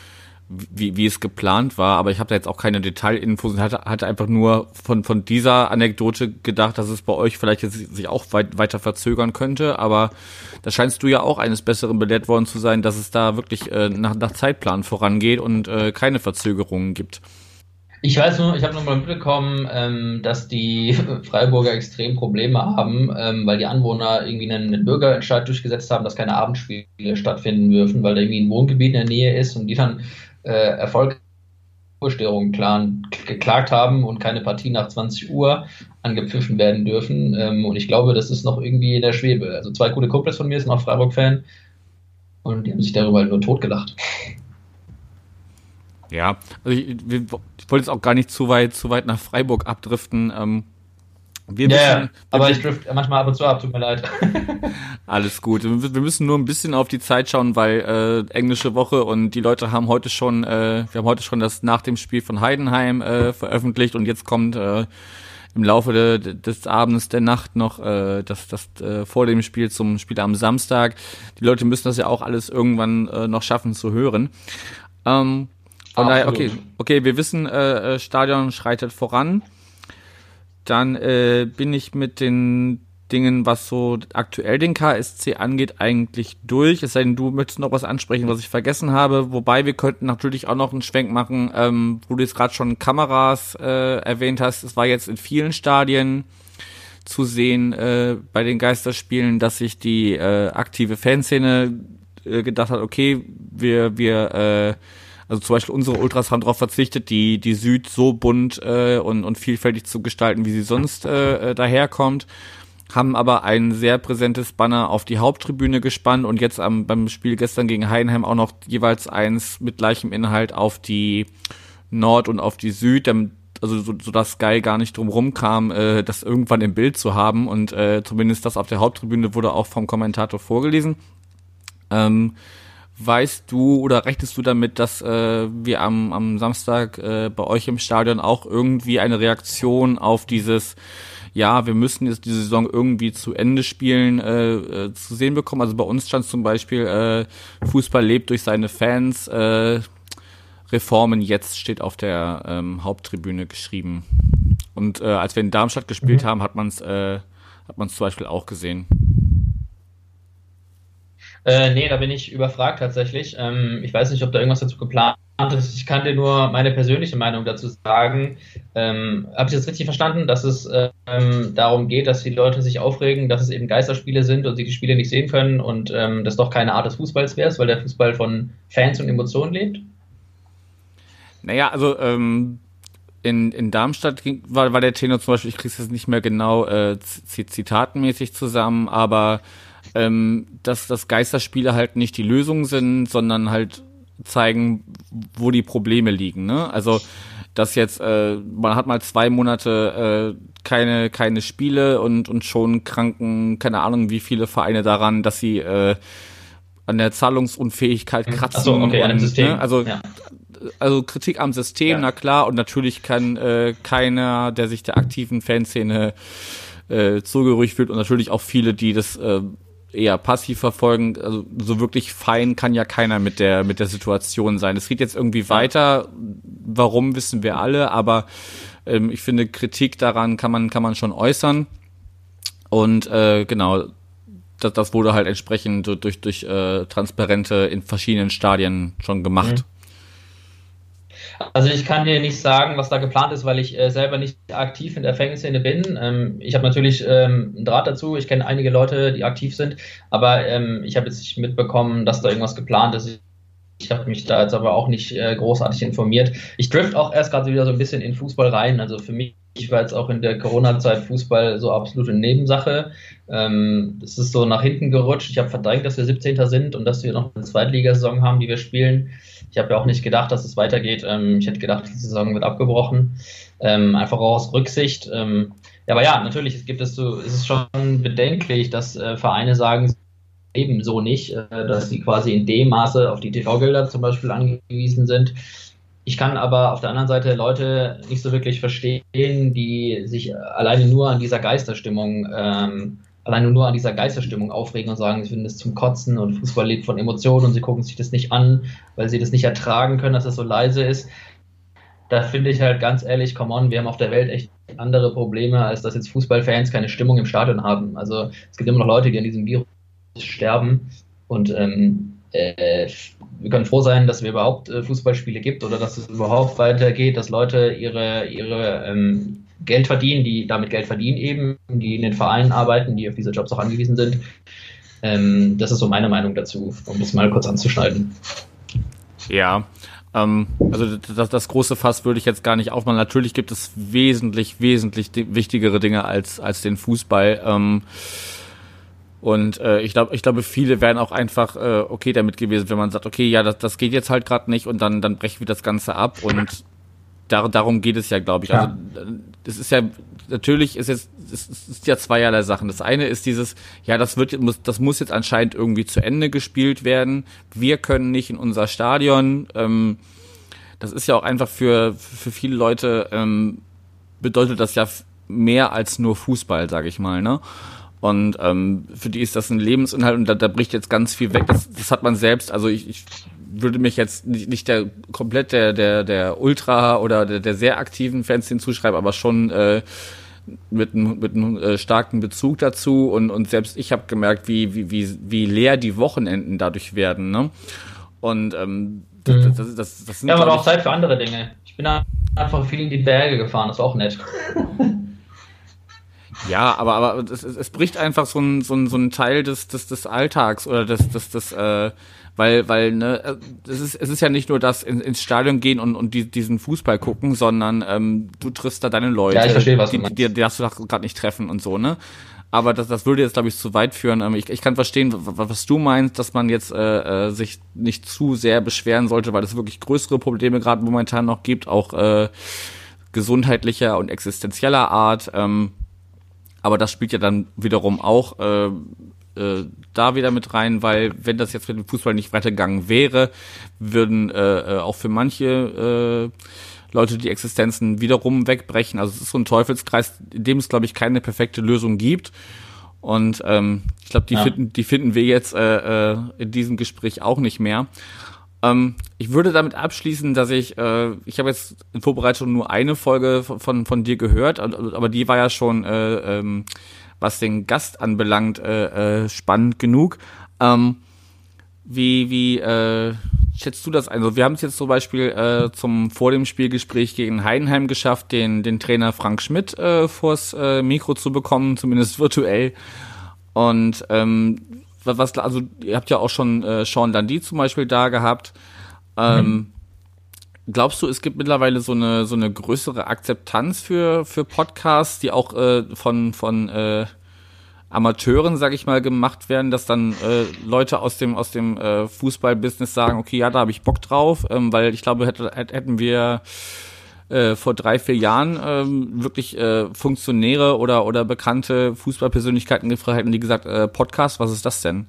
wie, wie es geplant war, aber ich habe da jetzt auch keine Detailinfos und hatte, hatte einfach nur von von dieser Anekdote gedacht, dass es bei euch vielleicht jetzt sich auch weit, weiter verzögern könnte, aber da scheinst du ja auch eines Besseren belehrt worden zu sein, dass es da wirklich äh, nach, nach Zeitplan vorangeht und äh, keine Verzögerungen gibt. Ich weiß nur, ich habe nur mal mitbekommen, ähm, dass die Freiburger extrem Probleme haben, ähm, weil die Anwohner irgendwie einen, einen Bürgerentscheid durchgesetzt haben, dass keine Abendspiele stattfinden dürfen, weil da irgendwie ein Wohngebiet in der Nähe ist und die dann äh, Erfolgsstörungen geklagt haben und keine Partie nach zwanzig Uhr angepfiffen werden dürfen. Ähm, und ich glaube, das ist noch irgendwie in der Schwebe. Also zwei gute Kumpels von mir sind auch Freiburg-Fan und die haben sich darüber halt nur totgelacht. Ja, also ich, ich wollte jetzt auch gar nicht zu weit, zu weit nach Freiburg abdriften. Ähm, wir ja, müssen, aber wir, ich drift manchmal ab und zu ab, tut mir leid. Alles gut. Wir müssen nur ein bisschen auf die Zeit schauen, weil äh, englische Woche und die Leute haben heute schon, äh, wir haben heute schon das nach dem Spiel von Heidenheim äh, veröffentlicht und jetzt kommt äh, im Laufe de, des Abends, der Nacht noch äh, das, das äh, vor dem Spiel zum Spiel am Samstag. Die Leute müssen das ja auch alles irgendwann äh, noch schaffen zu hören. Ähm, Von daher, okay, okay, wir wissen, äh, Stadion schreitet voran. Dann äh, bin ich mit den Dingen, was so aktuell den K S C angeht, eigentlich durch. Es sei denn, du möchtest noch was ansprechen, was ich vergessen habe. Wobei wir könnten natürlich auch noch einen Schwenk machen, ähm, wo du jetzt gerade schon Kameras äh, erwähnt hast. Es war jetzt in vielen Stadien zu sehen äh, bei den Geisterspielen, dass sich die äh, aktive Fanszene äh, gedacht hat, okay, wir wir äh, also zum Beispiel unsere Ultras haben darauf verzichtet, die die Süd so bunt äh, und, und vielfältig zu gestalten, wie sie sonst äh, daherkommt, haben aber ein sehr präsentes Banner auf die Haupttribüne gespannt und jetzt am, beim Spiel gestern gegen Heidenheim auch noch jeweils eins mit gleichem Inhalt auf die Nord und auf die Süd, also so, so dass Sky gar nicht drum rumkam, äh, das irgendwann im Bild zu haben und äh, zumindest das auf der Haupttribüne wurde auch vom Kommentator vorgelesen. Ähm, Weißt du oder rechnest du damit, dass äh, wir am, am Samstag äh, bei euch im Stadion auch irgendwie eine Reaktion auf dieses, ja, wir müssen jetzt die Saison irgendwie zu Ende spielen, äh, äh, zu sehen bekommen? Also bei uns stand zum Beispiel, äh, Fußball lebt durch seine Fans, äh, Reformen jetzt steht auf der ähm, Haupttribüne geschrieben. Und äh, als wir in Darmstadt gespielt mhm. haben, hat man es äh, hat man es zum Beispiel auch gesehen. Äh, nee, da bin ich überfragt tatsächlich. Ähm, ich weiß nicht, ob da irgendwas dazu geplant ist. Ich kann dir nur meine persönliche Meinung dazu sagen. Ähm, habe ich das richtig verstanden, dass es ähm, darum geht, dass die Leute sich aufregen, dass es eben Geisterspiele sind und sie die Spiele nicht sehen können und ähm, das doch keine Art des Fußballs wäre, weil der Fußball von Fans und Emotionen lebt? Naja, also ähm, in, in Darmstadt ging, war, war der Tenor zum Beispiel, ich krieg's jetzt nicht mehr genau äh, z- zitatenmäßig zusammen, aber ähm, dass, dass Geisterspiele halt nicht die Lösung sind, sondern halt zeigen, wo die Probleme liegen, ne? Also dass jetzt äh, man hat mal zwei Monate äh, keine keine Spiele und und schon kranken, keine Ahnung wie viele Vereine daran, dass sie äh, an der Zahlungsunfähigkeit kratzen. Ach so, okay, und, an dem System. Ne? Also ja. also Kritik am System, ja. Na klar, und natürlich kann äh, keiner, der sich der aktiven Fanszene äh, zugerücht fühlt und natürlich auch viele, die das äh, eher passiv verfolgen, also so wirklich fein kann ja keiner mit der mit der Situation sein. Es geht jetzt irgendwie weiter, warum wissen wir alle, aber ähm, ich finde, Kritik daran kann man kann man schon äußern und äh, genau, das, das wurde halt entsprechend durch durch, durch äh, Transparente in verschiedenen Stadien schon gemacht. Mhm. Also ich kann dir nicht sagen, was da geplant ist, weil ich äh, selber nicht aktiv in der Fanszene bin. Ähm, ich habe natürlich ähm, einen Draht dazu. Ich kenne einige Leute, die aktiv sind, aber ähm, ich habe jetzt nicht mitbekommen, dass da irgendwas geplant ist. Ich habe mich da jetzt aber auch nicht äh, großartig informiert. Ich drift auch erst gerade wieder so ein bisschen in Fußball rein. Also für mich war jetzt auch in der Corona-Zeit Fußball so absolute Nebensache. Ähm, es ist so nach hinten gerutscht. Ich habe verdrängt, dass wir siebzehnter sind und dass wir noch eine Zweitligasaison haben, die wir spielen. Ich habe ja auch nicht gedacht, dass es weitergeht. Ähm, ich hätte gedacht, die Saison wird abgebrochen. Ähm, einfach auch aus Rücksicht. Ähm, ja, aber ja, natürlich, es gibt es so, es ist schon bedenklich, dass äh, Vereine sagen, ebenso nicht, äh, dass sie quasi in dem Maße auf die T V-Gelder zum Beispiel angewiesen sind. Ich kann aber auf der anderen Seite Leute nicht so wirklich verstehen, die sich alleine nur an dieser Geisterstimmung ähm, alleine nur an dieser Geisterstimmung aufregen und sagen, sie finden es zum Kotzen und Fußball lebt von Emotionen und sie gucken sich das nicht an, weil sie das nicht ertragen können, dass es so leise ist. Da finde ich halt ganz ehrlich, come on, wir haben auf der Welt echt andere Probleme, als dass jetzt Fußballfans keine Stimmung im Stadion haben. Also es gibt immer noch Leute, die an diesem Virus sterben und ähm, äh, wir können froh sein, dass wir überhaupt äh, Fußballspiele gibt oder dass es überhaupt weitergeht, dass Leute ihre, ihre ähm, Geld verdienen, die damit Geld verdienen eben, die in den Vereinen arbeiten, die auf diese Jobs auch angewiesen sind. Ähm, das ist so meine Meinung dazu, um das mal kurz anzuschneiden. Ja, ähm, also das, das große Fass würde ich jetzt gar nicht aufmachen. Natürlich gibt es wesentlich, wesentlich wichtigere Dinge als als den Fußball. Ähm, und äh, ich glaube, ich glaube, viele wären auch einfach äh, okay damit gewesen, wenn man sagt, okay, ja, das, das geht jetzt halt gerade nicht und dann dann brechen wir das Ganze ab und Dar- darum geht es ja, glaube ich. Ja. Also das ist ja, natürlich ist jetzt, es ist ja zweierlei Sachen. Das eine ist dieses, ja, das wird, muss, das muss jetzt anscheinend irgendwie zu Ende gespielt werden. Wir können nicht in unser Stadion. Ähm, das ist ja auch einfach für für viele Leute ähm, bedeutet das ja mehr als nur Fußball, sage ich mal, ne? Und ähm, für die ist das ein Lebensinhalt und da, da bricht jetzt ganz viel weg. Das, das hat man selbst, also ich, ich würde mich jetzt nicht, nicht der komplett der der der Ultra oder der, der sehr aktiven Fans hinzuschreiben, aber schon äh, mit einem mit einem äh, starken Bezug dazu und und selbst ich habe gemerkt, wie wie wie wie leer die Wochenenden dadurch werden, ne? Und ähm, das, Mhm. das, das, das, das sind Ja, aber glaub auch Zeit für andere Dinge. Ich bin einfach viel in die Berge gefahren, das war auch nett. Ja, aber aber es, es bricht einfach so ein so ein so ein Teil des des des Alltags oder des des des äh, weil weil ne es ist es ist ja nicht nur das in, ins Stadion gehen und und die, diesen Fußball gucken, sondern ähm, du triffst da deine Leute, Ja, ich verstehe, was du die, meinst. die, die darfst du gerade nicht treffen und so, ne? Aber das das würde jetzt glaube ich zu weit führen. Ähm, ich ich kann verstehen, was, was du meinst, dass man jetzt äh, äh, sich nicht zu sehr beschweren sollte, weil es wirklich größere Probleme gerade momentan noch gibt, auch äh, gesundheitlicher und existenzieller Art. Ähm, Aber das spielt ja dann wiederum auch äh, äh, da wieder mit rein, weil wenn das jetzt mit dem Fußball nicht weitergegangen wäre, würden äh, auch für manche äh, Leute die Existenzen wiederum wegbrechen. Also es ist so ein Teufelskreis, in dem es, glaube ich, keine perfekte Lösung gibt. Und ähm, ich glaube, die, ja. finden, die finden wir jetzt äh, äh, in diesem Gespräch auch nicht mehr. Ähm, ich würde damit abschließen, dass ich, äh, ich habe jetzt in Vorbereitung nur eine Folge von, von, von dir gehört, aber die war ja schon, äh, ähm, was den Gast anbelangt, äh, äh, spannend genug. Ähm, Wie, wie äh, schätzt du das ein? Also wir haben es jetzt zum Beispiel äh, zum vor dem Spielgespräch gegen Heidenheim geschafft, den den Trainer Frank Schmidt äh, vors äh, Mikro zu bekommen, zumindest virtuell. Und ähm, was, also ihr habt ja auch schon äh, Sean Dundee zum Beispiel da gehabt. Ähm, mhm. Glaubst du, es gibt mittlerweile so eine so eine größere Akzeptanz für für Podcasts, die auch äh, von von äh, Amateuren, sag ich mal, gemacht werden, dass dann äh, Leute aus dem aus dem äh, Fußballbusiness sagen, okay, ja, da habe ich Bock drauf, ähm, weil ich glaube, hätte, hätten wir äh, vor drei, vier Jahren ähm, wirklich äh, Funktionäre oder oder bekannte Fußballpersönlichkeiten gefragt, hätten die gesagt, äh, Podcast, was ist das denn?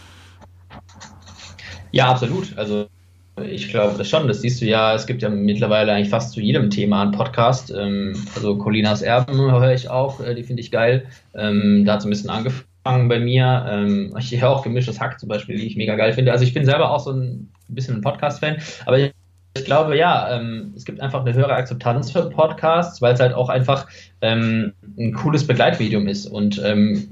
Ja, absolut. Also ich glaube das schon, das siehst du ja, es gibt ja mittlerweile eigentlich fast zu jedem Thema einen Podcast. Ähm, also Colinas Erben höre ich auch, äh, die finde ich geil. Ähm, da hat es ein bisschen angefangen bei mir. Ähm, ich höre auch Gemischtes Hack zum Beispiel, die ich mega geil finde. Also ich bin selber auch so ein bisschen ein Podcast-Fan, aber ich, ich glaube, ja, ähm, es gibt einfach eine höhere Akzeptanz für Podcasts, weil es halt auch einfach ähm, ein cooles Begleitmedium ist und ähm,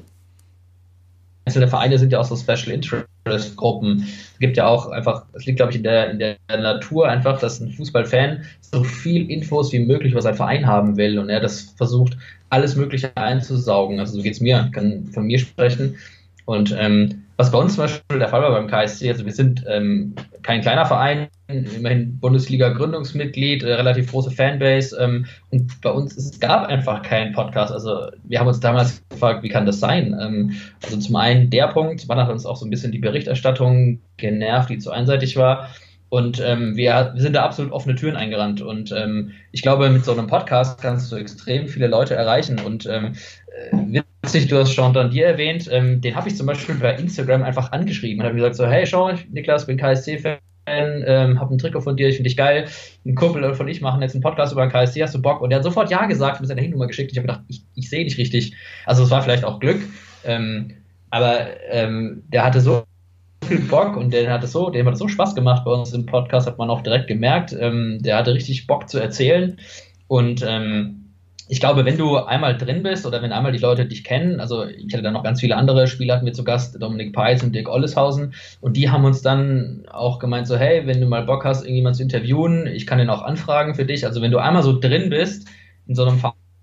einzelne Vereine sind ja auch so Special Interest Gruppen. Es gibt ja auch einfach, es liegt glaube ich in der, in der Natur einfach, dass ein Fußballfan so viel Infos wie möglich über seinen Verein haben will und er das versucht, alles Mögliche einzusaugen. Also so geht's mir, ich kann von mir sprechen. Und ähm, was bei uns zum Beispiel der Fall war beim K S C, also wir sind ähm, kein kleiner Verein, immerhin Bundesliga-Gründungsmitglied, äh, relativ große Fanbase ähm, und bei uns, es gab einfach keinen Podcast, also wir haben uns damals gefragt, wie kann das sein? Ähm, also zum einen der Punkt, man hat uns auch so ein bisschen die Berichterstattung genervt, die zu einseitig war und ähm, wir, wir sind da absolut offene Türen eingerannt und ähm, ich glaube, mit so einem Podcast kannst du extrem viele Leute erreichen und ähm, witzig, du hast Sean Dundee erwähnt, ähm, den habe ich zum Beispiel bei Instagram einfach angeschrieben und habe gesagt so, hey Sean, Niklas, bin K S C-Fan, ähm, hab ein Trikot von dir, ich finde dich geil, ein Kumpel von ich machen jetzt einen Podcast über den K S C, hast du Bock? Und der hat sofort ja gesagt, mir seine Handynummer geschickt, ich habe gedacht, ich, ich sehe dich richtig, also es war vielleicht auch Glück, ähm, aber ähm, der hatte so viel Bock und der hatte so, dem hat es so Spaß gemacht bei uns im Podcast, hat man auch direkt gemerkt, ähm, der hatte richtig Bock zu erzählen und ähm, ich glaube, wenn du einmal drin bist oder wenn einmal die Leute dich kennen, also ich hatte dann noch ganz viele andere Spieler, hatten wir zu Gast, Dominik Peitz und Dirk Olleshausen und die haben uns dann auch gemeint so, hey, wenn du mal Bock hast, irgendjemanden zu interviewen, ich kann den auch anfragen für dich. Also wenn du einmal so drin bist in so einem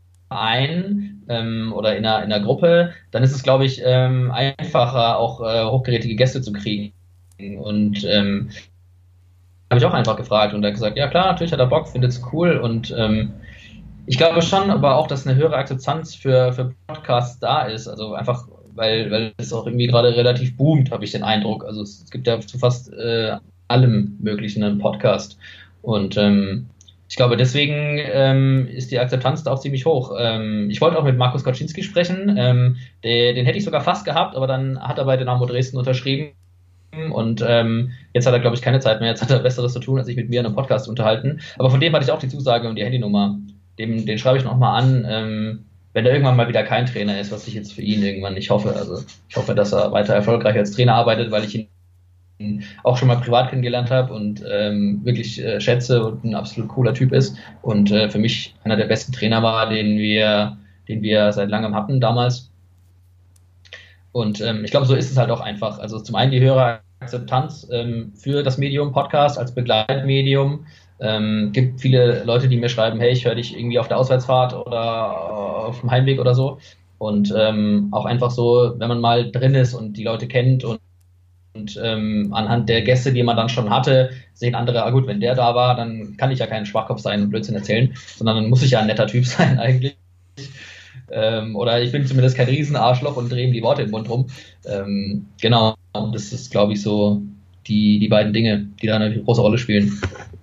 Verein ähm, oder in einer, in einer Gruppe, dann ist es, glaube ich, ähm, einfacher, auch äh, hochkarätige Gäste zu kriegen. Und ähm, habe ich auch einfach gefragt und er hat gesagt, ja klar, natürlich hat er Bock, findet es cool und ähm, ich glaube schon, aber auch, dass eine höhere Akzeptanz für, für Podcasts da ist. Also einfach, weil, weil es auch irgendwie gerade relativ boomt, habe ich den Eindruck. Also es, es gibt ja zu fast äh, allem Möglichen einen Podcast. Und ähm, ich glaube, deswegen ähm, ist die Akzeptanz da auch ziemlich hoch. Ähm, ich wollte auch mit Markus Kaczynski sprechen. Ähm, den, den hätte ich sogar fast gehabt, aber dann hat er bei Dynamo Dresden unterschrieben. Und ähm, jetzt hat er, glaube ich, keine Zeit mehr. Jetzt hat er Besseres zu tun, als sich mit mir in einem Podcast unterhalten. Aber von dem hatte ich auch die Zusage und die Handynummer. Dem, den schreibe ich nochmal an, ähm, wenn er irgendwann mal wieder kein Trainer ist, was ich jetzt für ihn irgendwann nicht hoffe. Also ich hoffe, dass er weiter erfolgreich als Trainer arbeitet, weil ich ihn auch schon mal privat kennengelernt habe und ähm, wirklich äh, schätze und ein absolut cooler Typ ist und äh, für mich einer der besten Trainer war, den wir, den wir seit langem hatten damals. Und ähm, ich glaube, so ist es halt auch einfach. Also zum einen die höhere Akzeptanz ähm, für das Medium Podcast als Begleitmedium. Ähm, gibt viele Leute, die mir schreiben, hey, ich höre dich irgendwie auf der Auswärtsfahrt oder auf dem Heimweg oder so. Und ähm, auch einfach so, wenn man mal drin ist und die Leute kennt und, und ähm, anhand der Gäste, die man dann schon hatte, sehen andere, ah gut, wenn der da war, dann kann ich ja kein Schwachkopf sein und Blödsinn erzählen, sondern dann muss ich ja ein netter Typ sein eigentlich. Ähm, oder ich bin zumindest kein Riesenarschloch und drehe ihm die Worte im Mund rum. Ähm, genau, das ist, glaube ich, so die, die beiden Dinge, die da eine große Rolle spielen.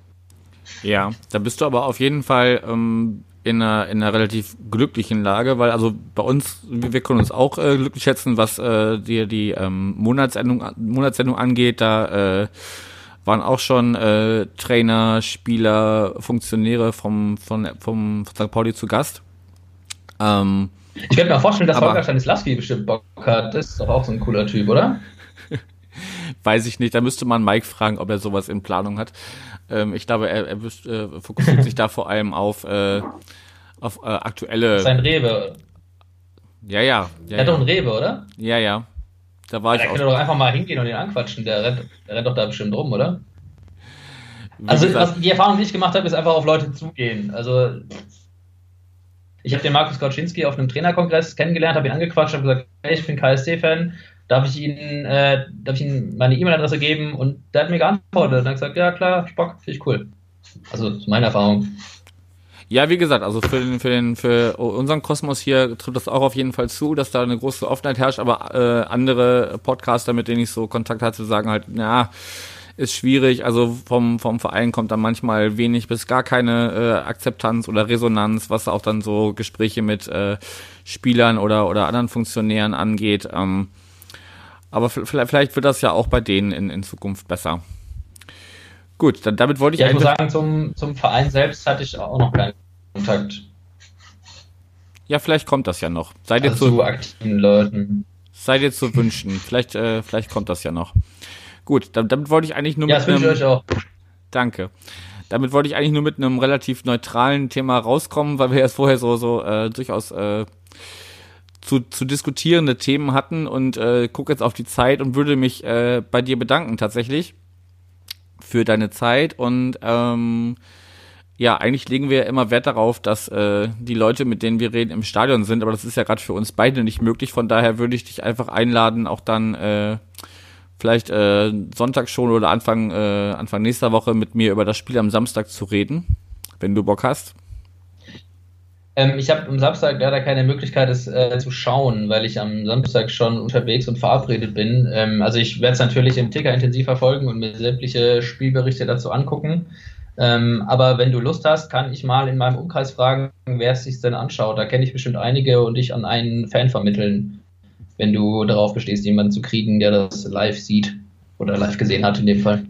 Ja, da bist du aber auf jeden Fall ähm, in, einer, in einer relativ glücklichen Lage, weil also bei uns, wir können uns auch äh, glücklich schätzen, was äh, die, die ähm, Monatssendung, Monatssendung angeht. Da äh, waren auch schon äh, Trainer, Spieler, Funktionäre vom, von, vom, von Sankt Pauli zu Gast. Ähm, ich könnte mir vorstellen, dass Holger Stanislavski bestimmt Bock hat. Das ist doch auch so ein cooler Typ, oder? Weiß ich nicht, da müsste man Mike fragen, ob er sowas in Planung hat. Ähm, ich glaube, er, er äh, fokussiert sich da vor allem auf, äh, auf äh, aktuelle... Sein Rewe. Ja, ja. ja er hat ja. doch ein Rewe, oder? Ja, ja. Da war ja, ich der könnte doch einfach mal hingehen und ihn anquatschen. Der rennt, der rennt doch da bestimmt rum, oder? Wie also gesagt, was, die Erfahrung, die ich gemacht habe, ist einfach auf Leute zugehen. Also ich habe den Markus Kauczynski auf einem Trainerkongress kennengelernt, habe ihn angequatscht, habe gesagt, hey, ich bin K S C-Fan, darf ich Ihnen, äh, darf ich Ihnen meine E-Mail-Adresse geben? Und der hat mir geantwortet und hat gesagt, ja klar, Spock, finde ich cool. Also das ist meine Erfahrung. ja, wie gesagt, also für den, für den, für unseren Kosmos hier trifft das auch auf jeden Fall zu, dass da eine große Offenheit herrscht, aber äh, andere Podcaster, mit denen ich so Kontakt hatte, sagen halt, na, ist schwierig, also vom, vom Verein kommt dann manchmal wenig bis gar keine äh, Akzeptanz oder Resonanz, was auch dann so Gespräche mit äh, Spielern oder, oder anderen Funktionären angeht, ähm, aber vielleicht, vielleicht wird das ja auch bei denen in, in Zukunft besser. Gut, dann damit wollte ich Ja, ich muss eigentlich... sagen, zum, zum Verein selbst hatte ich auch noch keinen Kontakt. Ja, vielleicht kommt das ja noch. Seid ihr Also zu zu aktiven Leuten. Seid ihr zu wünschen. Vielleicht, äh, vielleicht kommt das ja noch. Gut, damit, damit wollte ich eigentlich nur Ja, mit das wünsche ich euch auch. Danke. Damit wollte ich eigentlich nur mit einem relativ neutralen Thema rauskommen, weil wir erst vorher so so äh, durchaus äh, zu zu diskutierende Themen hatten und äh, gucke jetzt auf die Zeit und würde mich äh, bei dir bedanken tatsächlich für deine Zeit und ähm, ja, eigentlich legen wir immer Wert darauf, dass äh, die Leute, mit denen wir reden, im Stadion sind, aber das ist ja gerade für uns beide nicht möglich, von daher würde ich dich einfach einladen, auch dann äh, vielleicht äh, Sonntag schon oder Anfang äh, Anfang nächster Woche mit mir über das Spiel am Samstag zu reden, wenn du Bock hast. Ähm, ich habe am Samstag leider keine Möglichkeit, es äh, zu schauen, weil ich am Samstag schon unterwegs und verabredet bin. Ähm, also ich werde es natürlich im Ticker intensiv verfolgen und mir sämtliche Spielberichte dazu angucken. Ähm, aber wenn du Lust hast, kann ich mal in meinem Umkreis fragen, wer es sich denn anschaut. Da kenne ich bestimmt einige und dich an einen Fan vermitteln, wenn du darauf bestehst, jemanden zu kriegen, der das live sieht oder live gesehen hat in dem Fall.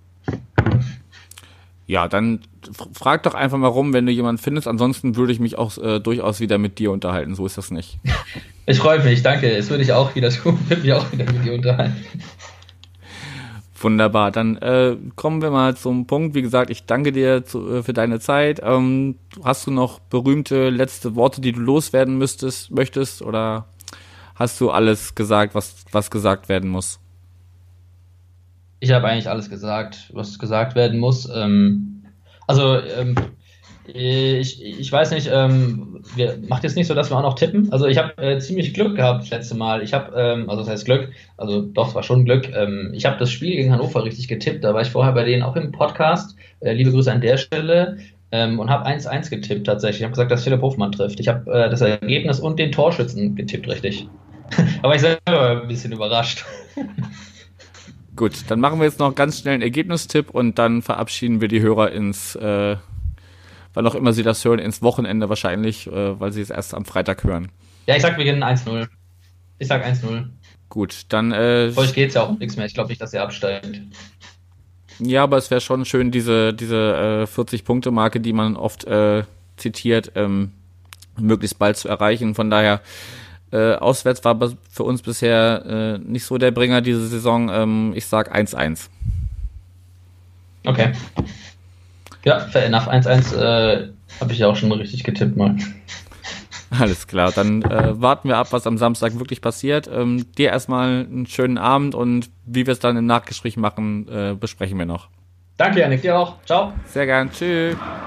Ja, dann frag doch einfach mal rum, wenn du jemanden findest. Ansonsten würde ich mich auch äh, durchaus wieder mit dir unterhalten. So ist das nicht. Ich freue mich, danke. Es würde ich auch wieder tun. Ich würde mich auch wieder mit dir unterhalten. Wunderbar. Dann äh, kommen wir mal zum Punkt. Wie gesagt, ich danke dir zu, äh, für deine Zeit. Ähm, hast du noch berühmte letzte Worte, die du loswerden müsstest, möchtest? Oder hast du alles gesagt, was, was gesagt werden muss? Ich habe eigentlich alles gesagt, was gesagt werden muss. Ähm, also, ähm, ich, ich weiß nicht, ähm, wir, macht jetzt nicht so, dass wir auch noch tippen. Also ich habe äh, ziemlich Glück gehabt das letzte Mal. Ich habe, ähm, also das heißt Glück, also doch, es war schon Glück. Ähm, ich habe das Spiel gegen Hannover richtig getippt. Da war ich vorher bei denen auch im Podcast. Äh, liebe Grüße an der Stelle. Ähm, und habe eins eins getippt tatsächlich. Ich habe gesagt, dass Philipp Hofmann trifft. Ich habe äh, das Ergebnis und den Torschützen getippt richtig. Aber ich selber ein bisschen überrascht. Gut, dann machen wir jetzt noch ganz schnell einen Ergebnistipp und dann verabschieden wir die Hörer ins, äh, wann auch immer sie das hören, ins Wochenende wahrscheinlich, äh, weil sie es erst am Freitag hören. Ja, ich sag, wir gewinnen eins null. Ich sag eins null. Gut, dann... Äh, Für euch geht's ja auch um nichts mehr. Ich glaube nicht, dass ihr absteigt. Ja, aber es wäre schon schön, diese diese äh, vierzig-Punkte-Marke, die man oft äh, zitiert, ähm, möglichst bald zu erreichen. Von daher... Äh, auswärts war für uns bisher äh, nicht so der Bringer diese Saison. Ähm, ich sag eins eins. Okay. Ja, fair enough. eins eins äh, habe ich ja auch schon richtig getippt mal. Alles klar, dann äh, warten wir ab, was am Samstag wirklich passiert. Ähm, dir erstmal einen schönen Abend und wie wir es dann im Nachgespräch machen, äh, besprechen wir noch. Danke, Janik, dir auch. Ciao. Sehr gern. Tschüss.